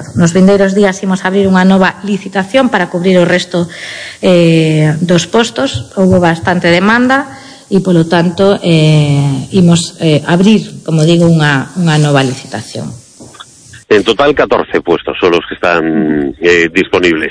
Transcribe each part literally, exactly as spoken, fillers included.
adecuado. Nos vindeiros días imos abrir unha nova licitación para cubrir o resto eh, dos postos. Houve bastante demanda e, polo tanto, eh, imos eh, abrir, como digo, unha, unha nova licitación. En total, catorce puestos son los que están eh, disponibles.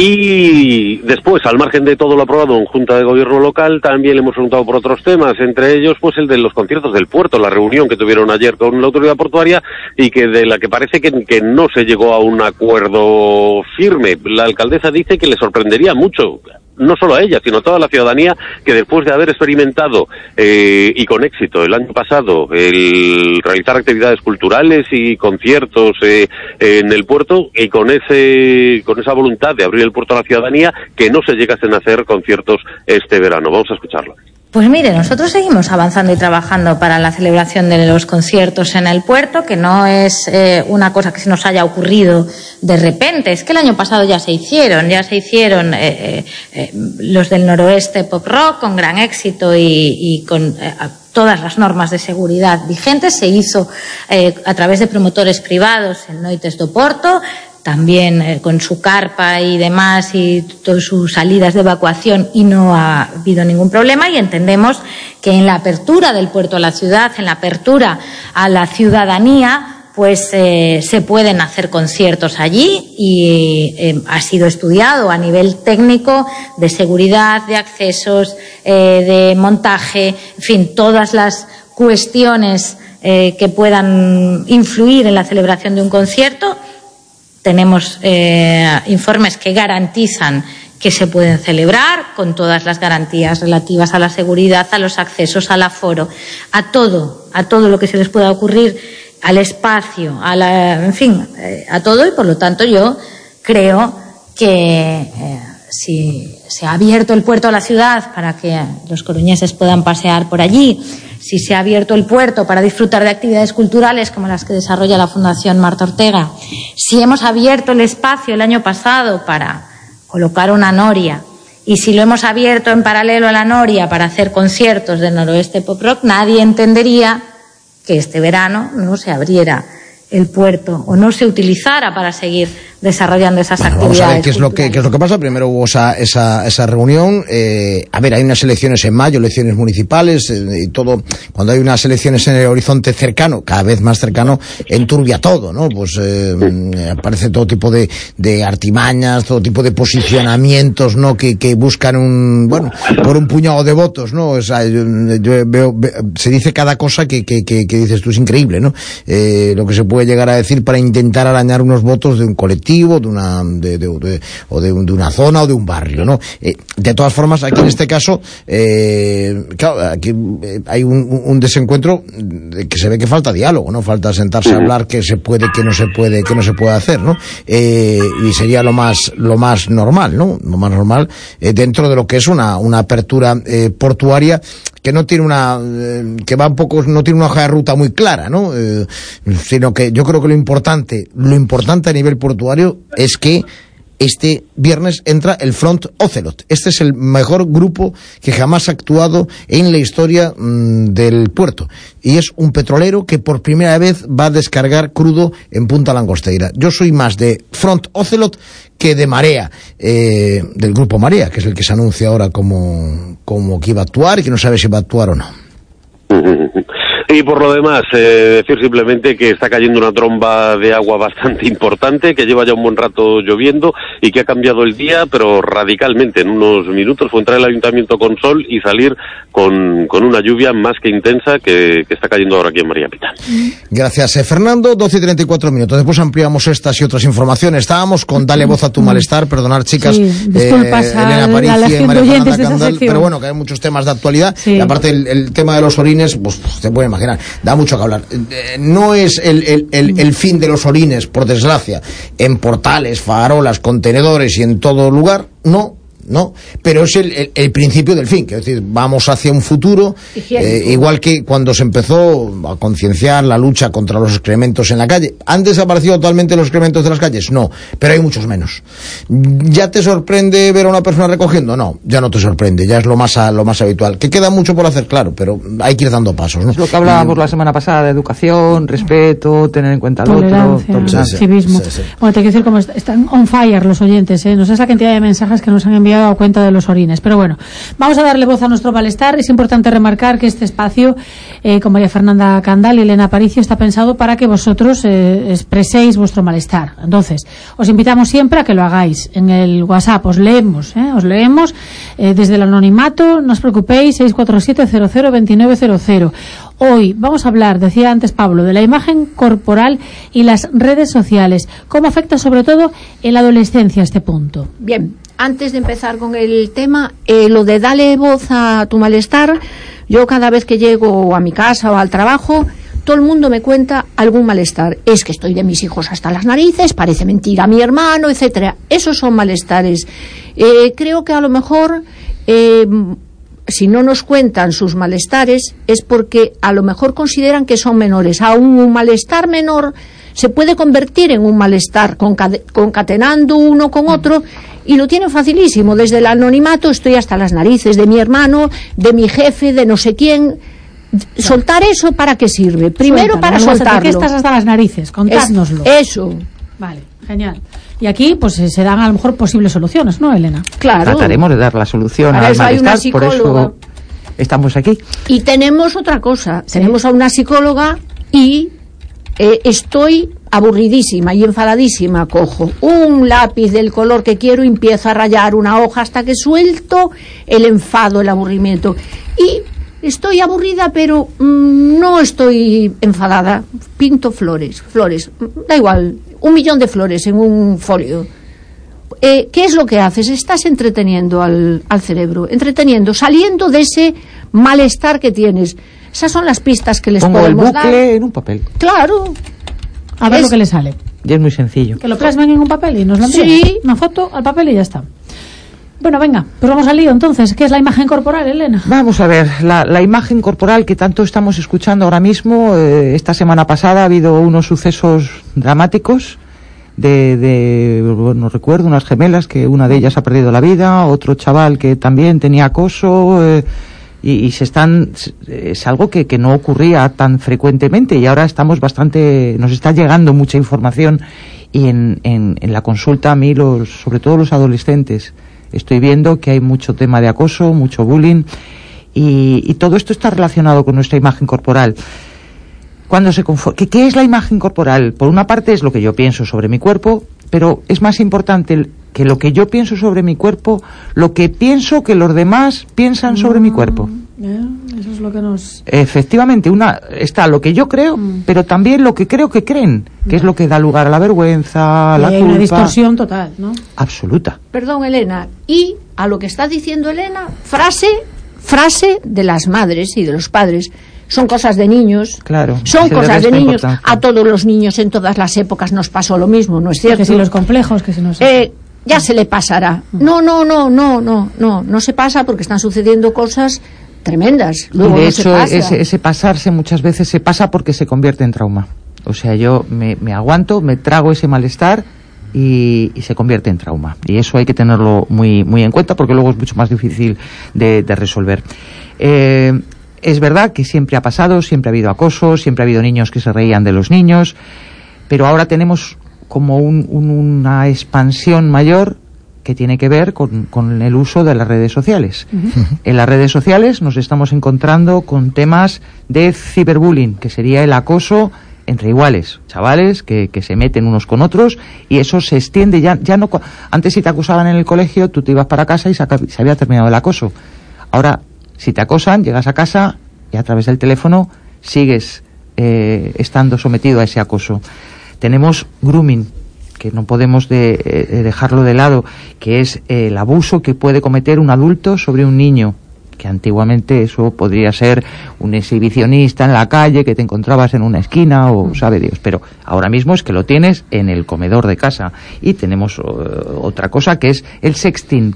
Y después, al margen de todo lo aprobado en Junta de Gobierno local, también le hemos preguntado por otros temas, entre ellos pues el de los conciertos del puerto, la reunión que tuvieron ayer con la autoridad portuaria y que de la que parece que, que no se llegó a un acuerdo firme. La alcaldesa dice que le sorprendería mucho, no solo a ella, sino a toda la ciudadanía, que después de haber experimentado eh, y con éxito el año pasado el realizar actividades culturales y conciertos eh, en el puerto, y con ese con esa voluntad de abrir el puerto a la ciudadanía, que no se llegasen a hacer conciertos este verano. Vamos a escucharlo. Pues mire, nosotros seguimos avanzando y trabajando para la celebración de los conciertos en el puerto, que no es eh, una cosa que se nos haya ocurrido de repente. Es que el año pasado ya se hicieron, ya se hicieron eh, eh, los del noroeste pop rock con gran éxito y, y con eh, todas las normas de seguridad vigentes. Se hizo eh, a través de promotores privados en Noites do Porto, también eh, con su carpa y demás y todas sus salidas de evacuación, y no ha habido ningún problema. Y entendemos que en la apertura del puerto a la ciudad, en la apertura a la ciudadanía, pues eh, se pueden hacer conciertos allí y eh, ha sido estudiado a nivel técnico, de seguridad, de accesos, eh, de montaje, en fin, todas las cuestiones eh, que puedan influir en la celebración de un concierto. Tenemos eh, informes que garantizan que se pueden celebrar con todas las garantías relativas a la seguridad, a los accesos, al aforo, a todo, a todo lo que se les pueda ocurrir, al espacio, a la, en fin, eh, a todo. Y por lo tanto yo creo que eh, si se ha abierto el puerto a la ciudad para que los coruñeses puedan pasear por allí, si se ha abierto el puerto para disfrutar de actividades culturales como las que desarrolla la Fundación Marta Ortega, si hemos abierto el espacio el año pasado para colocar una noria, y si lo hemos abierto en paralelo a la noria para hacer conciertos del noroeste pop rock, nadie entendería que este verano no se abriera el puerto o no se utilizara para seguir desarrollando esas bueno, actividades. Vamos a ver qué es lo que, qué es lo que pasa. Primero hubo esa, esa, esa reunión. Eh, a ver, hay unas elecciones en mayo, elecciones municipales, eh, y todo. Cuando hay unas elecciones en el horizonte cercano, cada vez más cercano, enturbia todo, ¿no? Pues eh, aparece todo tipo de, de artimañas, todo tipo de posicionamientos, ¿no? Que, que buscan un, bueno, por un puñado de votos, ¿no? O sea, yo, yo veo, veo, se dice cada cosa que, que, que, que dices tú, es increíble, ¿no? Eh, lo que se puede llegar a decir para intentar arañar unos votos de un colectivo, de una de, de, de, o de, de una zona o de un barrio, ¿no? Eh, de todas formas, aquí en este caso, eh, claro, aquí eh, hay un, un desencuentro de que se ve que falta diálogo, ¿no? Falta sentarse a hablar qué se puede, qué no se puede, qué no se puede hacer, ¿no? Eh, y sería lo más lo más normal, ¿no? Lo más normal eh, dentro de lo que es una una apertura eh, portuaria que no tiene una eh, que va un poco, no tiene una hoja de ruta muy clara, ¿no? Eh, sino que yo creo que lo importante, lo importante a nivel portuario es que este viernes entra el Front Ocelot. Este es el mejor grupo que jamás ha actuado en la historia mmm, del puerto. Y es un petrolero que por primera vez va a descargar crudo en Punta Langosteira. Yo soy más de Front Ocelot que de Marea, eh, del grupo Marea, que es el que se anuncia ahora como, como que iba a actuar y que no sabe si va a actuar o no. Y por lo demás, eh, decir simplemente que está cayendo una tromba de agua bastante importante, que lleva ya un buen rato lloviendo y que ha cambiado el día, pero radicalmente. En unos minutos fue entrar el ayuntamiento con sol y salir con, con una lluvia más que intensa que, que está cayendo ahora aquí en María Pita. Gracias, eh, Fernando. doce y treinta y cuatro minutos. Después ampliamos estas y otras informaciones. Estábamos con Dale Voz a tu Malestar, perdonar, chicas, sí, disculpas eh, Elena Aparicio y María Fernanda Candal, pero bueno, que hay muchos temas de actualidad, sí. Y aparte el, el tema de los orines, pues, pues se puede imaginar, da mucho que hablar. Eh, no es el, el, el, el fin de los orines, por desgracia, en portales, farolas, contenedores y en todo lugar, no. ¿no? Pero es el, el, el principio del fin, que es decir, vamos hacia un futuro, eh, igual que cuando se empezó a concienciar la lucha contra los excrementos en la calle. ¿Han desaparecido totalmente los excrementos de las calles? No, pero hay muchos menos. ¿Ya te sorprende ver a una persona recogiendo? No, ya no te sorprende, ya es lo más a, lo más habitual. Que queda mucho por hacer, claro, pero hay que ir dando pasos, ¿no? Es lo que hablábamos y, la semana pasada, de educación, respeto, tener en cuenta al otro, tolerancia, civismo. Sí, sí. Bueno, te quiero decir, como están on fire los oyentes, ¿eh? No sé la cantidad de mensajes que nos han enviado a cuenta de los orines, pero bueno, vamos a darle voz a nuestro malestar. Es importante remarcar que este espacio eh, con María Fernanda Candal y Elena Aparicio está pensado para que vosotros eh, expreséis vuestro malestar. Entonces, os invitamos siempre a que lo hagáis en el WhatsApp, os leemos, ¿eh? os leemos eh, desde el anonimato, no os preocupéis, seis cuatro siete cero cero dos nueve cero cero. Hoy vamos a hablar, decía antes Pablo, de la imagen corporal y las redes sociales. ¿Cómo afecta sobre todo en la adolescencia este punto? Bien, antes de empezar con el tema, eh, lo de darle voz a tu malestar, yo cada vez que llego a mi casa o al trabajo, todo el mundo me cuenta algún malestar. Es que estoy de mis hijos hasta las narices, parece mentira mi hermano, etcétera. Esos son malestares. Eh, creo que a lo mejor... Eh, si no nos cuentan sus malestares es porque a lo mejor consideran que son menores. Aún un malestar menor se puede convertir en un malestar concatenando uno con otro, y lo tienen facilísimo. Desde el anonimato estoy hasta las narices de mi hermano, de mi jefe, de no sé quién. Soltar eso, ¿para qué sirve? Primero, suéltalo, para soltarlo. ¿De qué estás hasta las narices? Contádnoslo. Es, eso. Vale, genial. Y aquí pues se dan a lo mejor posibles soluciones, ¿no, Elena? Claro. Trataremos de dar la solución al malestar, por eso estamos aquí. Y tenemos otra cosa, ¿sí? Tenemos a una psicóloga y eh, estoy aburridísima y enfadadísima. Cojo un lápiz del color que quiero y empiezo a rayar una hoja hasta que suelto el enfado, el aburrimiento. Y estoy aburrida, pero mmm, no estoy enfadada. Pinto flores, flores, da igual, un millón de flores en un folio. Eh, ¿Qué es lo que haces? Estás entreteniendo al, al cerebro, entreteniendo, saliendo de ese malestar que tienes. Esas son las pistas que les Pongo podemos el bucle dar. En un papel. Claro. A ver es, lo que le sale. Y es muy sencillo. Que lo plasmen en un papel y nos lo envíen. Sí. Una foto al papel y ya está. Bueno, venga, pues vamos al lío entonces. ¿Qué es la imagen corporal, Elena? Vamos a ver, la, la imagen corporal que tanto estamos escuchando ahora mismo. Eh, esta semana pasada ha habido unos sucesos dramáticos de, de, no recuerdo, unas gemelas que una de ellas ha perdido la vida, otro chaval que también tenía acoso, eh, y, y se están, es algo que, que no ocurría tan frecuentemente, y ahora estamos bastante, nos está llegando mucha información, y en, en, en la consulta a mí, los, sobre todo los adolescentes, estoy viendo que hay mucho tema de acoso, mucho bullying, y, y todo esto está relacionado con nuestra imagen corporal. Cuando se confor- ¿Qué, ¿Qué es la imagen corporal? Por una parte es lo que yo pienso sobre mi cuerpo, pero es más importante el, que lo que yo pienso sobre mi cuerpo, lo que pienso que los demás piensan mm, sobre mi cuerpo. Yeah, eso es lo que nos... Efectivamente, una está lo que yo creo, mm. pero también lo que creo que creen, que yeah. es lo que da lugar a la vergüenza, a la culpa. Una distorsión total, ¿no? Absoluta. Perdón, Elena. Y a lo que está diciendo Elena, frase, frase de las madres y de los padres. Son cosas de niños, claro, son cosas de niños. A todos los niños en todas las épocas nos pasó lo mismo, ¿no es cierto? Que si los complejos, que si no sé. Eh, ya se le pasará. No, no, no, no, no, no, no se pasa porque están sucediendo cosas tremendas. Luego y de no hecho, se pasa. Ese, ese pasarse muchas veces se pasa porque se convierte en trauma. O sea, yo me, me aguanto, me trago ese malestar y, y se convierte en trauma. Y eso hay que tenerlo muy, muy en cuenta porque luego es mucho más difícil de, de resolver. Eh, Es verdad que siempre ha pasado, siempre ha habido acoso, siempre ha habido niños que se reían de los niños, pero ahora tenemos como un, un, una expansión mayor que tiene que ver con, con el uso de las redes sociales. Uh-huh. En las redes sociales nos estamos encontrando con temas de ciberbullying, que sería el acoso entre iguales, chavales que, que se meten unos con otros, y eso se extiende ya, ya no. Antes, si te acusaban en el colegio, tú te ibas para casa y se, se había terminado el acoso. Ahora, si te acosan, llegas a casa y a través del teléfono sigues eh, estando sometido a ese acoso. Tenemos grooming, que no podemos de, eh, dejarlo de lado, que es eh, el abuso que puede cometer un adulto sobre un niño, que antiguamente eso podría ser un exhibicionista en la calle que te encontrabas en una esquina o sabe Dios, pero ahora mismo es que lo tienes en el comedor de casa. Y tenemos uh, otra cosa que es el sexting, que es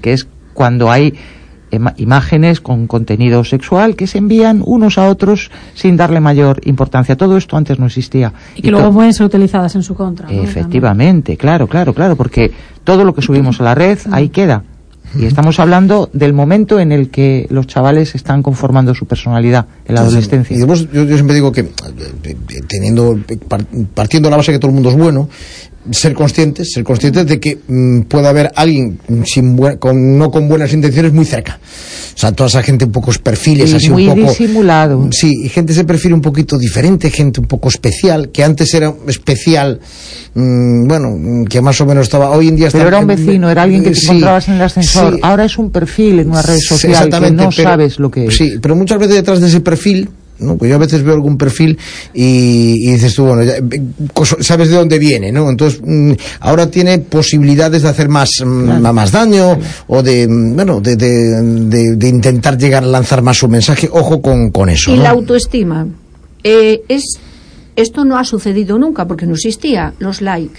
cuando hay imágenes con contenido sexual que se envían unos a otros sin darle mayor importancia. Todo esto antes no existía. Y que y luego pueden ser utilizadas en su contra, ¿no? Efectivamente, claro, claro, claro, porque todo lo que subimos a la red ahí queda. Y estamos hablando del momento en el que los chavales están conformando su personalidad en la sí, adolescencia. Y después, yo, yo siempre digo que, teniendo, partiendo de la base que todo el mundo es bueno, ser conscientes, ser conscientes de que mmm, puede haber alguien sin buen, con, no con buenas intenciones muy cerca. O sea, toda esa gente un poco perfiles sí, así muy un poco disimulado. Sí, y gente se perfil un poquito diferente, gente un poco especial, que antes era especial, mmm, bueno, que más o menos estaba, hoy en día está. Pero era un vecino, era alguien que te sí, encontrabas en el ascensor. Sí, ahora es un perfil en una red social que no pero, sabes lo que es. Sí, pero muchas veces detrás de ese perfil, ¿no? Pues yo a veces veo algún perfil y, y dices tú, bueno, ya, sabes de dónde viene, ¿no? Entonces, mmm, ahora tiene posibilidades de hacer más, claro. más daño, o de, bueno, de, de, de, de intentar llegar a lanzar más su mensaje. Ojo con, con eso, y ¿no? La autoestima. Eh, es, esto no ha sucedido nunca porque no existía los like.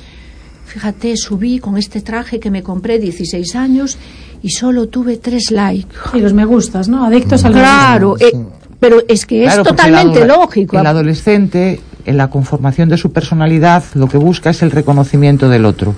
Fíjate, subí con este traje que me compré dieciséis años y solo tuve tres likes. Y los me gustas, ¿no? Adictos al Claro, eh, pero es que claro, es totalmente el lógico. El adolescente, en la conformación de su personalidad, lo que busca es el reconocimiento del otro.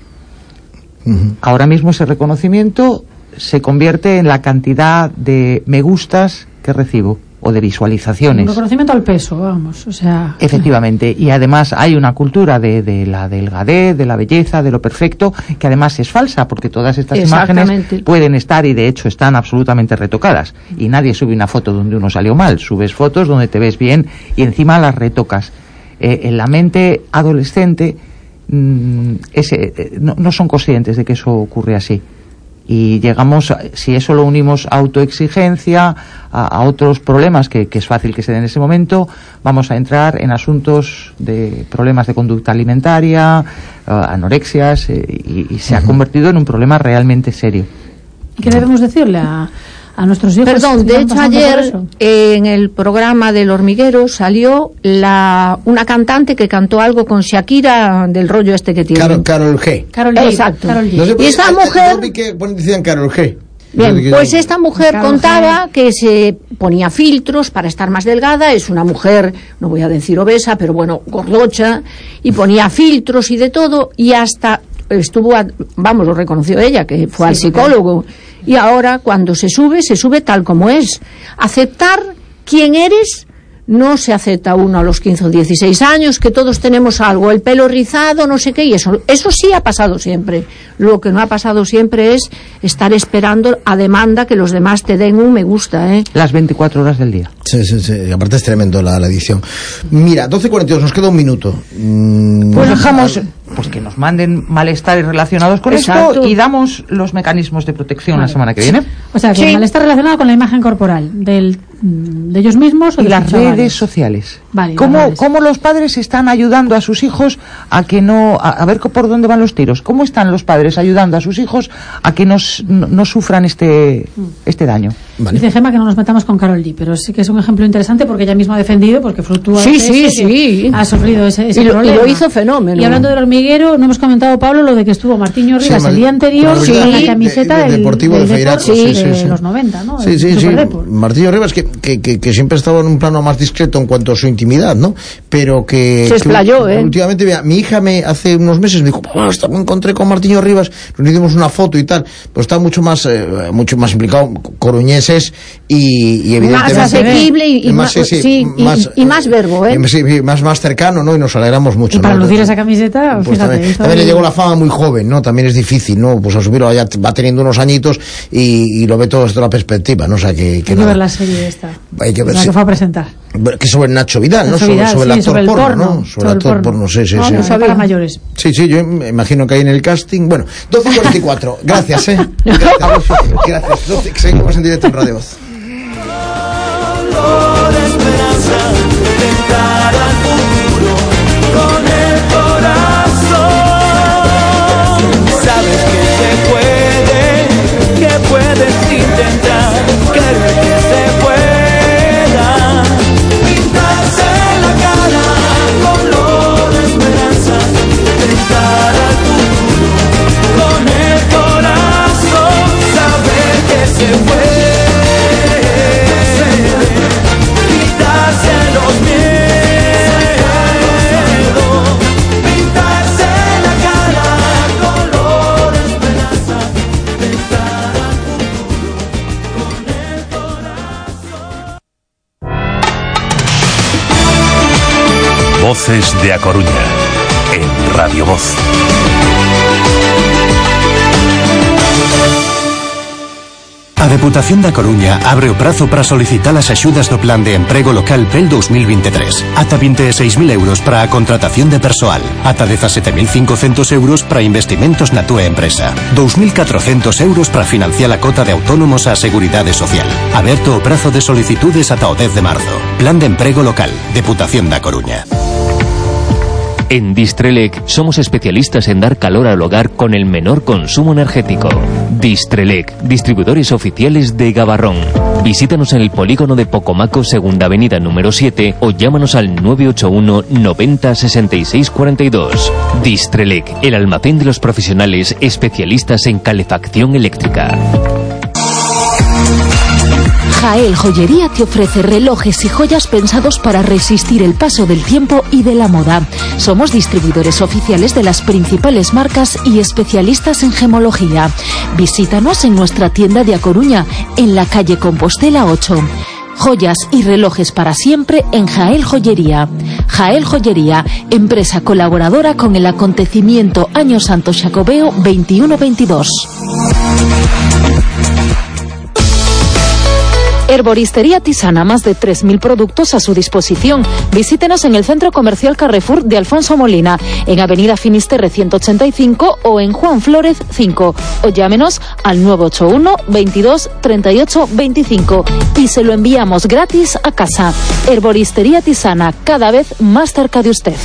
Uh-huh. Ahora mismo ese reconocimiento se convierte en la cantidad de me gustas que recibo, o de visualizaciones. Un reconocimiento al peso, vamos, o sea... Efectivamente, y además hay una cultura de, de la delgadez, de la belleza, de lo perfecto, que además es falsa, porque todas estas imágenes pueden estar, y de hecho están absolutamente retocadas, y nadie sube una foto donde uno salió mal, subes fotos donde te ves bien, y encima las retocas. Eh, en la mente adolescente, mmm, ese, eh, no, no son conscientes de que eso ocurre así. Y llegamos, si eso lo unimos a autoexigencia, a, a otros problemas que, que es fácil que se den en ese momento, vamos a entrar en asuntos de problemas de conducta alimentaria, uh, anorexias, eh, y, y se ha convertido en un problema realmente serio. ¿Y qué debemos decirle a, a nuestros hijos? Perdón, de hecho ayer eh, en el programa del Hormiguero salió la una cantante que cantó algo con Shakira del rollo este que tiene. Carol, Carol G. Carol G. Exacto. Carol G. No sé, y esa hay, mujer... Yo vi que bueno, decían Carol G. Bien, pues esta mujer Carol contaba G. que se ponía filtros para estar más delgada, es una mujer, no voy a decir obesa, pero bueno, gordocha, y ponía filtros y de todo, y hasta estuvo, a, vamos, lo reconoció ella, que fue sí, al psicólogo, okay. Y ahora cuando se sube, se sube tal como es. Aceptar quién eres no se acepta uno a los quince o dieciséis años, que todos tenemos algo, el pelo rizado, no sé qué, y eso, eso sí ha pasado siempre. Lo que no ha pasado siempre es estar esperando a demanda que los demás te den un me gusta, ¿eh? Las veinticuatro horas del día. Sí, sí, sí, y aparte es tremendo la, la edición. Mira, doce cuarenta y dos, nos queda un minuto. Mm, pues dejamos... pues que nos manden malestares relacionados con Exacto. esto y damos los mecanismos de protección vale. La semana que viene. O sea, que sí. El malestar relacionado con la imagen corporal del, de ellos mismos o y de las chavales. Redes sociales. Vale, ¿Cómo, ¿Cómo los padres están ayudando a sus hijos a que no, a, a ver por dónde van los tiros? ¿Cómo están los padres ayudando a sus hijos a que nos, no, no sufran este, este daño? Vale. Dice Gemma que no nos metamos con Karol G, pero sí que es un ejemplo interesante porque ella misma ha defendido, porque fluctúa sí, sí, sí. ha sufrido ese, ese y lo, problema. Y lo hizo fenómeno. Y hablando del Hormiguero, no hemos comentado, Pablo, lo de que estuvo Martiño Rivas sí, el día anterior sí, con la camiseta de, de, de Deportivo del Feiraco sí, de, sí, sí. de los noventa, ¿no? Sí, sí, sí. Martiño Rivas que, que, que, que siempre estaba en un plano más discreto en cuanto a su intimidad, ¿no? Pero que... Se explayó, que, ¿eh? Últimamente, mira, mi hija me hace unos meses me dijo, oh, hasta me encontré con Martiño Rivas, nos hicimos una foto y tal, pues está mucho más eh, mucho más implicado, coruñeses y, y evidentemente... Más asequible y, y, más, sí, sí, sí, más, y, y más verbo, ¿eh? Sí, más, más cercano, ¿no? Y nos alegramos mucho. Y para ¿no? lucir esa camiseta, pues fíjate. También, también le llegó la fama muy joven, ¿no? También es difícil, ¿no? Pues a subirlo, ya va teniendo unos añitos y, y lo ve todo desde la perspectiva, ¿no? O sea, que... que hay que nada. ver la serie esta. Hay que ver la si... que fue a presentar. Que sobre Nacho Vidal, ¿no? Nacho Vidal, sobre, sobre sí, el actor sobre el porno, porno, ¿no? Sobre, sobre el el actor porno, porno, sí, sí, no, sí. No sabía. Para mayores. Sí, sí, yo me imagino que hay en el casting. Bueno, doce cuarenta y cuatro. Gracias, ¿eh? Gracias. Gracias. Seguimos en directo en Radio Voz. Sabes que se puede, que puedes intentar, querer que se pueda, pintarse la cara con color de esperanza, tentar al futuro con el corazón, Voces de A Coruña, en Radio Voz. A Deputación da Coruña abre o prazo para solicitar as axudas do Plan de Emprego Local P E L dos mil veintitrés. Ata vinte e seis mil euros para a contratación de persoal. Ata dezasete mil cincocentos euros para investimentos na túa empresa. dous mil catrocentos euros para financiar a cota de autónomos á Seguridade Social. Aberto o prazo de solicitudes ata o dez de marzo. Plan de Emprego Local, Deputación da Coruña. En Distrelec somos especialistas en dar calor al hogar con el menor consumo energético. Distrelec, distribuidores oficiales de Gavarrón. Visítanos en el polígono de Pocomaco, Segunda Avenida número siete, o llámanos al nueve ocho uno noventa sesenta y seis cuarenta y dos. Distrelec, el almacén de los profesionales especialistas en calefacción eléctrica. Jael Joyería te ofrece relojes y joyas pensados para resistir el paso del tiempo y de la moda. Somos distribuidores oficiales de las principales marcas y especialistas en gemología. Visítanos en nuestra tienda de A Coruña, en la calle Compostela ocho. Joyas y relojes para siempre en Jael Joyería. Jael Joyería, empresa colaboradora con el acontecimiento Año Santo Xacobeo veintiuno veintidós. Herboristería Tisana, más de tres mil productos a su disposición. Visítenos en el Centro Comercial Carrefour de Alfonso Molina, en Avenida Finisterre ciento ochenta y cinco o en Juan Flórez cinco. O llámenos al nueve ocho uno veintidós treinta y ocho veinticinco y se lo enviamos gratis a casa. Herboristería Tisana, cada vez más cerca de usted.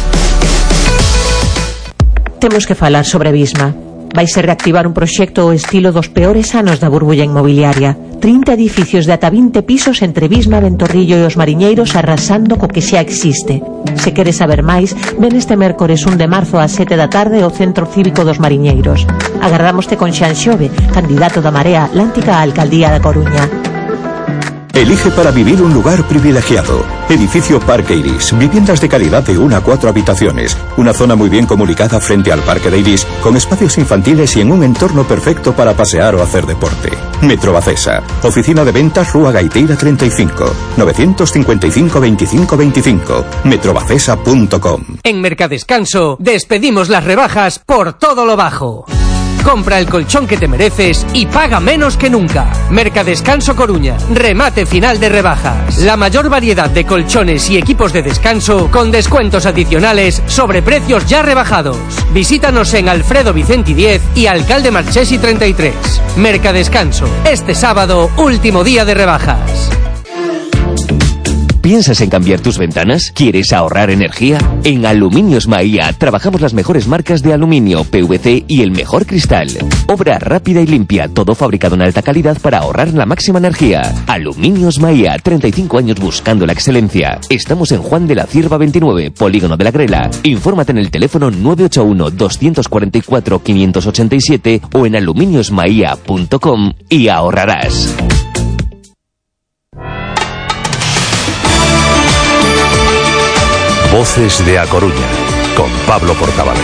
Temos que falar sobre Visma. Vaise reactivar un proxecto ao estilo dos peores anos da burbulla inmobiliaria. trinta edificios de ata vinte pisos entre Visma, Ventorrillo e os Mariñeiros arrasando co que xa existe. Se queres saber máis, ven este mércores un de marzo ás sete da tarde ao Centro Cívico dos Mariñeiros. Agardámoste con Xan Xove, candidato da Marea Atlántica á Alcaldía da Coruña. Elige para vivir un lugar privilegiado. Edificio Parque Iris. Viviendas de calidad de una a cuatro habitaciones. Una zona muy bien comunicada frente al Parque de Iris, con espacios infantiles y en un entorno perfecto para pasear o hacer deporte. Metrobacesa. Oficina de ventas Rúa Gaiteira treinta y cinco. novecientos cincuenta y cinco veinticinco veinticinco. metrobacesa punto com. En Mercadescanso despedimos las rebajas por todo lo bajo. Compra el colchón que te mereces y paga menos que nunca. Mercadescanso Coruña. Remate final de rebajas. La mayor variedad de colchones y equipos de descanso con descuentos adicionales sobre precios ya rebajados. Visítanos en Alfredo Vicenti diez y Alcalde Marchesi treinta y tres. Mercadescanso. Este sábado, último día de rebajas. ¿Piensas en cambiar tus ventanas? ¿Quieres ahorrar energía? En Aluminios Maía trabajamos las mejores marcas de aluminio, P V C y el mejor cristal. Obra rápida y limpia, todo fabricado en alta calidad para ahorrar la máxima energía. Aluminios Maía, treinta y cinco años buscando la excelencia. Estamos en Juan de la Cierva veintinueve, Polígono de la Grela. Infórmate en el teléfono nueve ocho uno dos cuatro cuatro cinco ocho siete o en aluminios maía punto com y ahorrarás. Voces de A Coruña, con Pablo Portavales.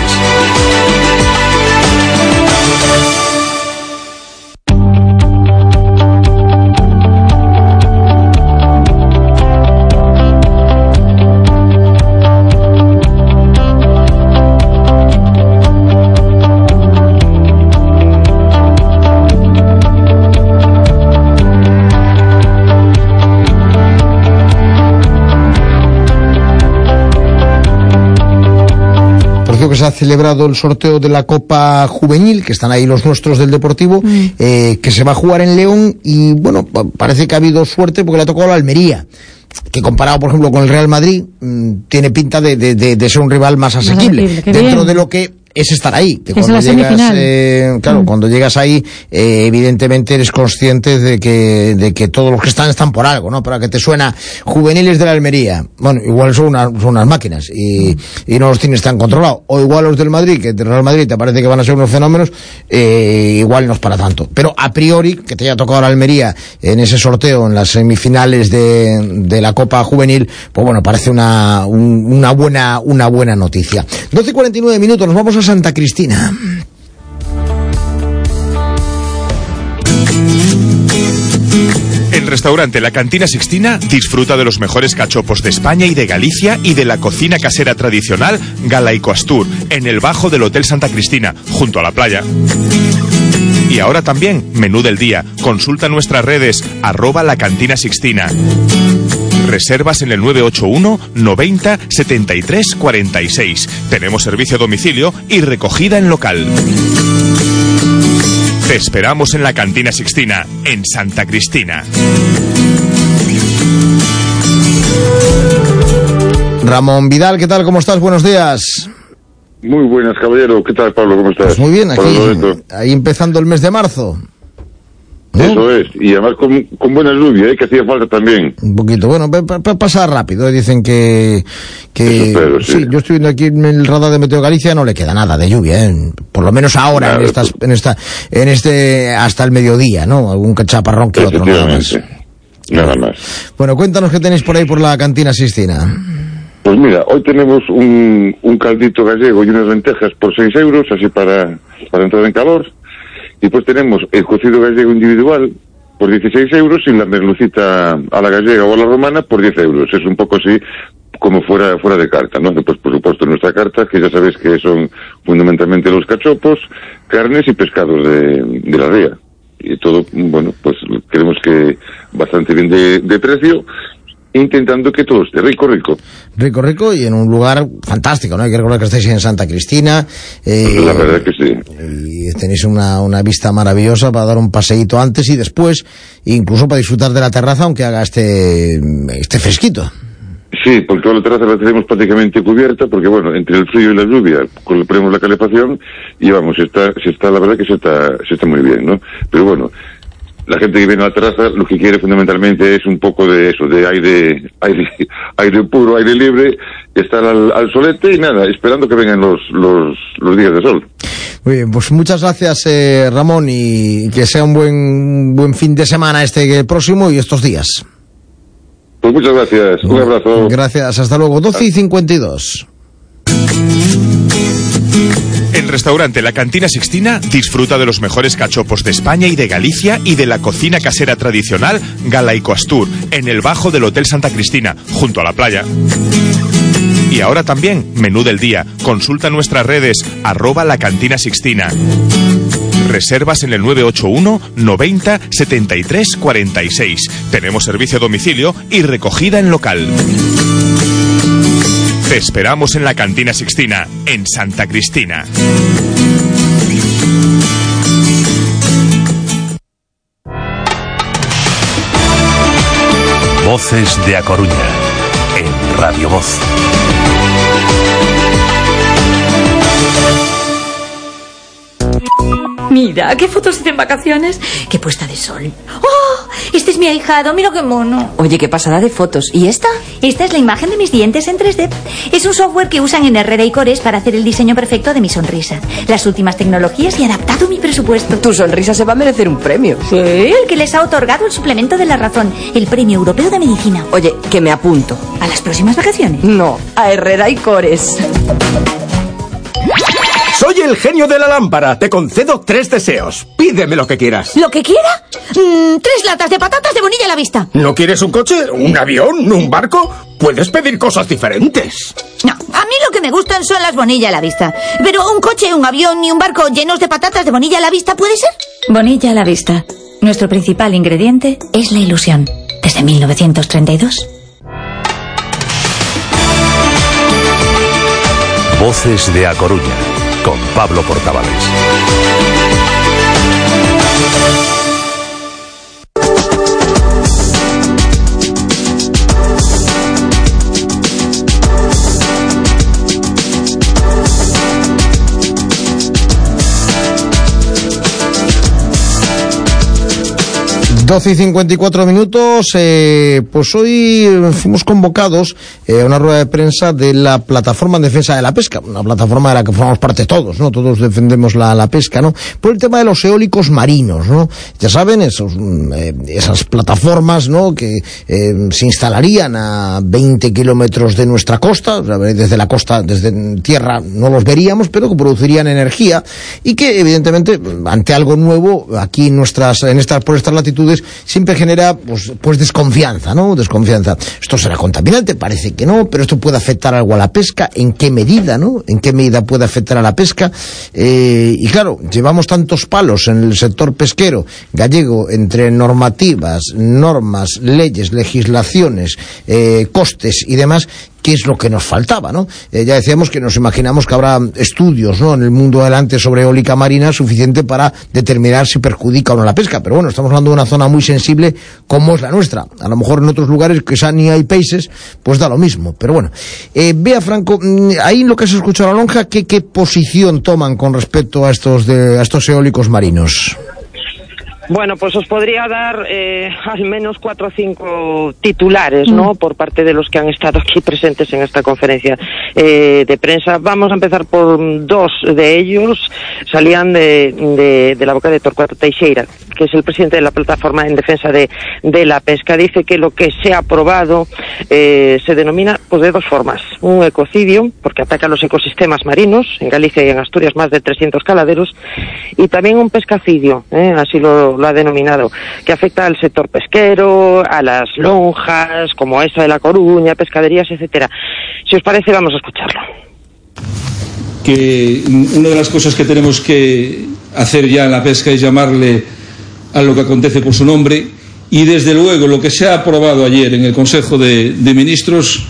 Que se ha celebrado el sorteo de la Copa Juvenil, que están ahí los nuestros del Deportivo, mm. eh, que se va a jugar en León y bueno, parece que ha habido suerte porque le ha tocado a la Almería, que comparado por ejemplo con el Real Madrid mmm, tiene pinta de, de, de, de ser un rival más asequible, más dentro bien. De lo que es estar ahí, que cuando llegas, eh, claro, mm. cuando llegas ahí, eh, evidentemente eres consciente de que, de que todos los que están están por algo, ¿no? Para que te suena juveniles de la Almería, bueno, igual son, una, son unas máquinas y, mm. y no los tienes tan controlados, o igual los del Madrid, que del Real Madrid te parece que van a ser unos fenómenos, eh, igual no es para tanto, pero a priori, que te haya tocado a la Almería en ese sorteo, en las semifinales de, de la Copa Juvenil, pues bueno, parece una, un, una buena, una buena noticia. doce y cuarenta y nueve minutos, nos vamos a Santa Cristina. En restaurante La Cantina Sixtina disfruta de los mejores cachopos de España y de Galicia y de la cocina casera tradicional Galaico Astur, en el bajo del Hotel Santa Cristina, junto a la playa. Y ahora también, menú del día. Consulta nuestras redes, arroba La Cantina Sixtina. Reservas en el nueve ocho uno noventa setenta y tres cuarenta y seis. Tenemos servicio a domicilio y recogida en local. Te esperamos en La Cantina Sixtina, en Santa Cristina. Ramón Vidal, ¿qué tal? ¿Cómo estás? Buenos días. Muy buenas, caballero. ¿Qué tal, Pablo? ¿Cómo estás? Pues muy bien, aquí, ahí empezando el mes de marzo, ¿no? Eso es, y además con, con buena lluvia, ¿eh? Que hacía falta también. Un poquito, bueno, pa, pa, pasa rápido, dicen que... que espero, sí. sí, yo estoy viendo aquí en el radar de Meteo Galicia, no le queda nada de lluvia, ¿eh? Por lo menos ahora, nada, en, estas, en esta en este hasta el mediodía, ¿no? Algún chaparrón que otro, nada más. Nada más. Bueno, cuéntanos qué tenéis por ahí por la Cantina Sixtina. Pues mira, hoy tenemos un, un caldito gallego y unas lentejas por seis euros, así para, para entrar en calor. Y pues tenemos el cocido gallego individual por dieciséis euros y la merlucita a la gallega o a la romana por diez euros. Es un poco así como fuera fuera de carta, ¿no? Después, por supuesto, nuestra carta, que ya sabéis que son fundamentalmente los cachopos, carnes y pescados de, de la ría. Y todo, bueno, pues creemos que bastante bien de, de precio, intentando que todo esté rico, rico. Rico, rico y en un lugar fantástico, ¿no? Hay que recordar que estáis en Santa Cristina. Eh, la verdad que sí. Y tenéis una, una vista maravillosa para dar un paseíto antes y después, incluso para disfrutar de la terraza, aunque haga este, este fresquito. Sí, porque toda la terraza la tenemos prácticamente cubierta, porque bueno, entre el frío y la lluvia, ponemos la calefacción y vamos, se está, se está, la verdad que se está, se está muy bien, ¿no? Pero bueno, la gente que viene a la terraza lo que quiere fundamentalmente es un poco de eso, de aire, aire, aire puro, aire libre, estar al, al solete y nada, esperando que vengan los, los, los días de sol. Muy bien, pues muchas gracias, eh, Ramón, y que sea un buen, buen fin de semana este próximo y estos días. Pues muchas gracias, un abrazo. Gracias, hasta luego, doce y cincuenta y dos. En restaurante La Cantina Sixtina disfruta de los mejores cachopos de España y de Galicia y de la cocina casera tradicional Galaico Astur, en el bajo del Hotel Santa Cristina, junto a la playa. Y ahora también, menú del día. Consulta nuestras redes, arroba La Cantina Sixtina. Reservas en el nueve ocho uno noventa setenta y tres cuarenta y seis. Tenemos servicio a domicilio y recogida en local. Te esperamos en La Cantina Sixtina, en Santa Cristina. Voces de A Coruña, en Radio Voz. Mira, qué fotos hice en vacaciones. Qué puesta de sol. ¡Oh! Este es mi ahijado, mira qué mono. Oye, qué pasada de fotos. ¿Y esta? Esta es la imagen de mis dientes en tres D. Es un software que usan en Herrera y Cores para hacer el diseño perfecto de mi sonrisa. Las últimas tecnologías y adaptado a mi presupuesto. Tu sonrisa se va a merecer un premio. Sí, el que les ha otorgado el suplemento de la razón, el Premio Europeo de Medicina. Oye, que me apunto. ¿A las próximas vacaciones? No, a Herrera y Cores. Soy el genio de la lámpara. Te concedo tres deseos. Pídeme lo que quieras. ¿Lo que quiera? Mm, tres latas de patatas de bonilla a la vista. ¿No quieres un coche? ¿Un avión? ¿Un barco? Puedes pedir cosas diferentes. No, a mí lo que me gustan son las bonilla a la vista. Pero un coche, un avión y un barco llenos de patatas de bonilla a la vista, ¿puede ser? Bonilla a la vista. Nuestro principal ingrediente es la ilusión. Desde mil novecientos treinta y dos. Voces de A Coruña, con Pablo Portavales. doce y cincuenta y cuatro minutos, eh, pues hoy fuimos convocados eh, a una rueda de prensa de la Plataforma en Defensa de la Pesca, una plataforma de la que formamos parte todos, ¿no? Todos defendemos la, la pesca, ¿no? Por el tema de los eólicos marinos, ¿no? Ya saben, esos, eh, esas plataformas, ¿no? Que eh, se instalarían a veinte kilómetros de nuestra costa, o sea, desde la costa, desde tierra no los veríamos, pero que producirían energía y que, evidentemente, ante algo nuevo, aquí en nuestras, en estas, por estas latitudes, Entonces, siempre genera, pues, pues desconfianza, ¿no? Desconfianza. Esto será contaminante, parece que no, pero esto puede afectar algo a la pesca. ¿En qué medida, no? ¿En qué medida puede afectar a la pesca? Eh, y claro, llevamos tantos palos en el sector pesquero gallego entre normativas, normas, leyes, legislaciones, eh, costes y demás, ¿qué es lo que nos faltaba, no? Eh, ya decíamos que nos imaginamos que habrá estudios, ¿no?, en el mundo adelante sobre eólica marina suficiente para determinar si perjudica o no la pesca, pero bueno, estamos hablando de una zona muy sensible como es la nuestra. A lo mejor en otros lugares que ya ni hay peces, pues da lo mismo, pero bueno. Eh, Bea Franco, ahí en lo que se escucha a la lonja, ¿qué, qué posición toman con respecto a estos, de, a estos eólicos marinos? Bueno, pues os podría dar eh, al menos cuatro o cinco titulares, ¿no?, por parte de los que han estado aquí presentes en esta conferencia eh, de prensa. Vamos a empezar por dos de ellos. Salían de, de, de la boca de Torcuato Teixeira, que es el presidente de la plataforma en defensa de, de la pesca. Dice que lo que se ha aprobado eh, se denomina pues de dos formas. Un ecocidio, porque ataca los ecosistemas marinos, en Galicia y en Asturias más de trescientos caladeros, y también un pescacidio, ¿eh? así lo lo ha denominado, que afecta al sector pesquero, a las lonjas, como esa de La Coruña, pescaderías, etcétera. Si os parece, vamos a escucharlo. Que una de las cosas que tenemos que hacer ya en la pesca es llamarle a lo que acontece por su nombre, y desde luego lo que se ha aprobado ayer en el Consejo de, de Ministros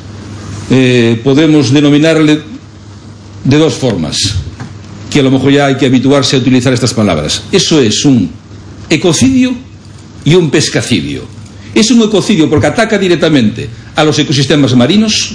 eh, podemos denominarle de dos formas, que a lo mejor ya hay que habituarse a utilizar estas palabras. Eso es un ecocidio y un pescacidio. Es un ecocidio porque ataca directamente a los ecosistemas marinos.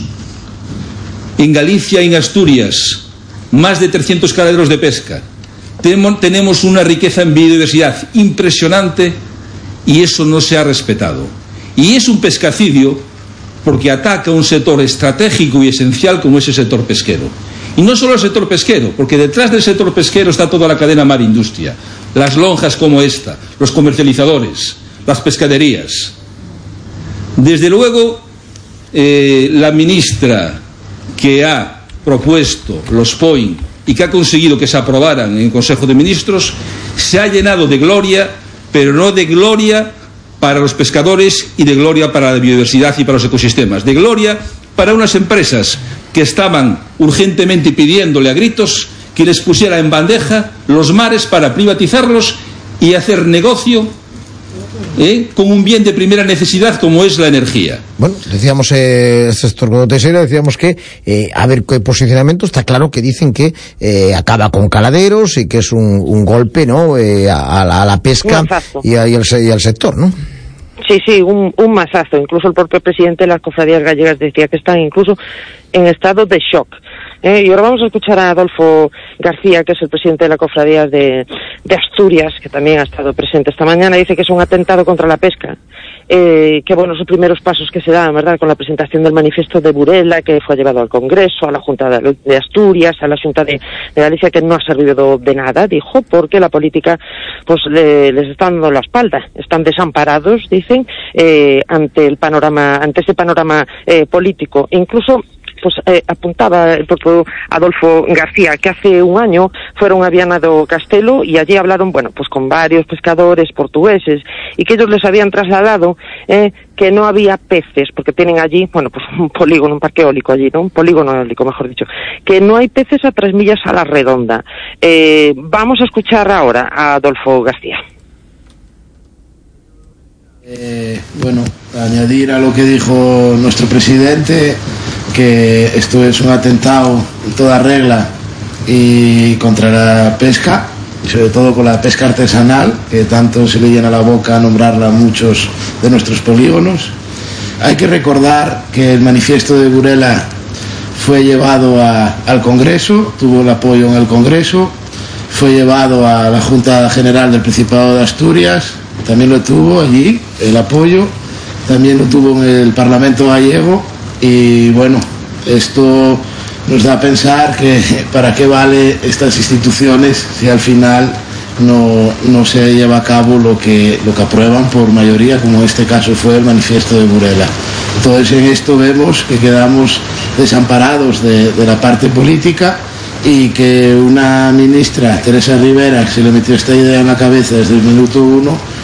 En Galicia y en Asturias, más de trescientos caladeros de pesca. Tenemos una riqueza en biodiversidad impresionante y eso no se ha respetado. Y es un pescacidio porque ataca un sector estratégico y esencial como es el sector pesquero. Y no solo el sector pesquero, porque detrás del sector pesquero está toda la cadena mar-industria. Las lonjas como esta, los comercializadores, las pescaderías. Desde luego, eh, la ministra que ha propuesto los P O I y que ha conseguido que se aprobaran en el Consejo de Ministros, se ha llenado de gloria, pero no de gloria para los pescadores y de gloria para la biodiversidad y para los ecosistemas, de gloria para unas empresas que estaban urgentemente pidiéndole a gritos que les pusiera en bandeja los mares para privatizarlos y hacer negocio ¿eh? con un bien de primera necesidad como es la energía. Bueno, decíamos, eh, Torcuato Teixeira, decíamos que, eh, a ver qué posicionamiento, está claro que dicen que eh, acaba con caladeros y que es un, un golpe, ¿no?, eh, a, a la pesca y, a, y, al, y al sector, ¿no? Sí, sí, un, un mazazo. Incluso el propio presidente de las cofradías gallegas decía que están incluso en estado de shock. Eh, y ahora vamos a escuchar a Adolfo García, que es el presidente de la cofradía de, de Asturias, que también ha estado presente esta mañana. Dice que es un atentado contra la pesca. Eh, que bueno, los primeros pasos que se dan, ¿verdad?, con la presentación del manifiesto de Burela, que fue llevado al Congreso, a la Junta de, de Asturias, a la Junta de, de Galicia, que no ha servido de nada, dijo, porque la política pues le, les está dando la espalda. Están desamparados, dicen, eh, ante el panorama, ante ese panorama eh, político. Incluso pues eh, apuntaba el propio Adolfo García que hace un año fueron a Viana do Castelo y allí hablaron, bueno, pues con varios pescadores portugueses y que ellos les habían trasladado eh, que no había peces, porque tienen allí, bueno, pues un polígono, un parque eólico allí, ¿no? Un polígono eólico, mejor dicho, que no hay peces a tres millas a la redonda. Eh, vamos a escuchar ahora a Adolfo García. Eh, bueno, añadir a lo que dijo nuestro presidente, que esto es un atentado en toda regla y contra la pesca, y sobre todo con la pesca artesanal, que tanto se le llena la boca a nombrarla a muchos de nuestros polígonos. Hay que recordar que el manifiesto de Burela fue llevado a, al Congreso, tuvo el apoyo en el Congreso, fue llevado a la Junta General del Principado de Asturias, también lo tuvo allí, el apoyo, también lo tuvo en el Parlamento gallego y bueno, esto nos da a pensar que para qué vale estas instituciones si al final no, no se lleva a cabo lo que, lo que aprueban por mayoría, como en este caso fue el manifiesto de Burela. Entonces en esto vemos que quedamos desamparados de, de la parte política y que una ministra, Teresa Rivera, que se le metió esta idea en la cabeza desde el minuto uno,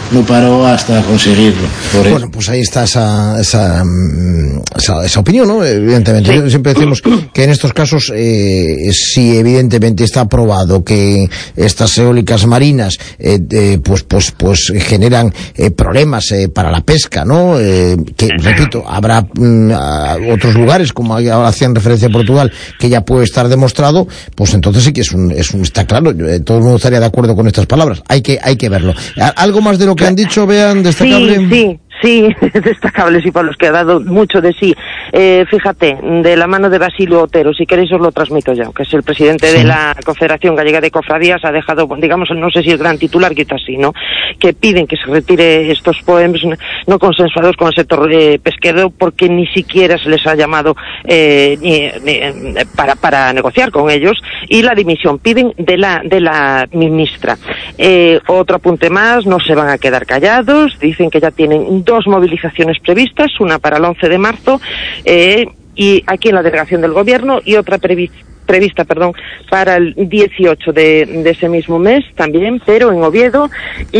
no paró hasta conseguirlo. Por bueno, eso. pues ahí está esa, esa, esa, esa opinión, ¿no? Evidentemente. Sí. Siempre decimos que en estos casos, eh, si evidentemente está probado que estas eólicas marinas, eh, eh, pues, pues, pues generan eh, problemas eh, para la pesca, ¿no? Eh, que, repito, habrá mm, otros lugares, como ahora hacían referencia a Portugal, que ya puede estar demostrado, pues entonces sí que es un, es un está claro, eh, todo el mundo estaría de acuerdo con estas palabras. Hay que, hay que verlo. ¿Algo más de lo que han dicho, vean, destacable? Sí, sí. Sí, destacables y para los que ha dado mucho de sí. Eh, fíjate, de la mano de Basilio Otero, si queréis os lo transmito ya, que es el presidente sí. de la Confederación Gallega de Cofradías, ha dejado, digamos, no sé si el gran titular, quizás sí, ¿no? Que piden que se retire estos poems no consensuados con el sector eh, pesquero, porque ni siquiera se les ha llamado eh, ni, ni, para, para negociar con ellos, y la dimisión piden de la, de la ministra. Eh, otro apunte más, no se van a quedar callados, dicen que ya tienen dos movilizaciones previstas, una para el once de marzo eh, y aquí en la delegación del gobierno, y otra previ prevista perdón, para el dieciocho de, de ese mismo mes también, pero en Oviedo,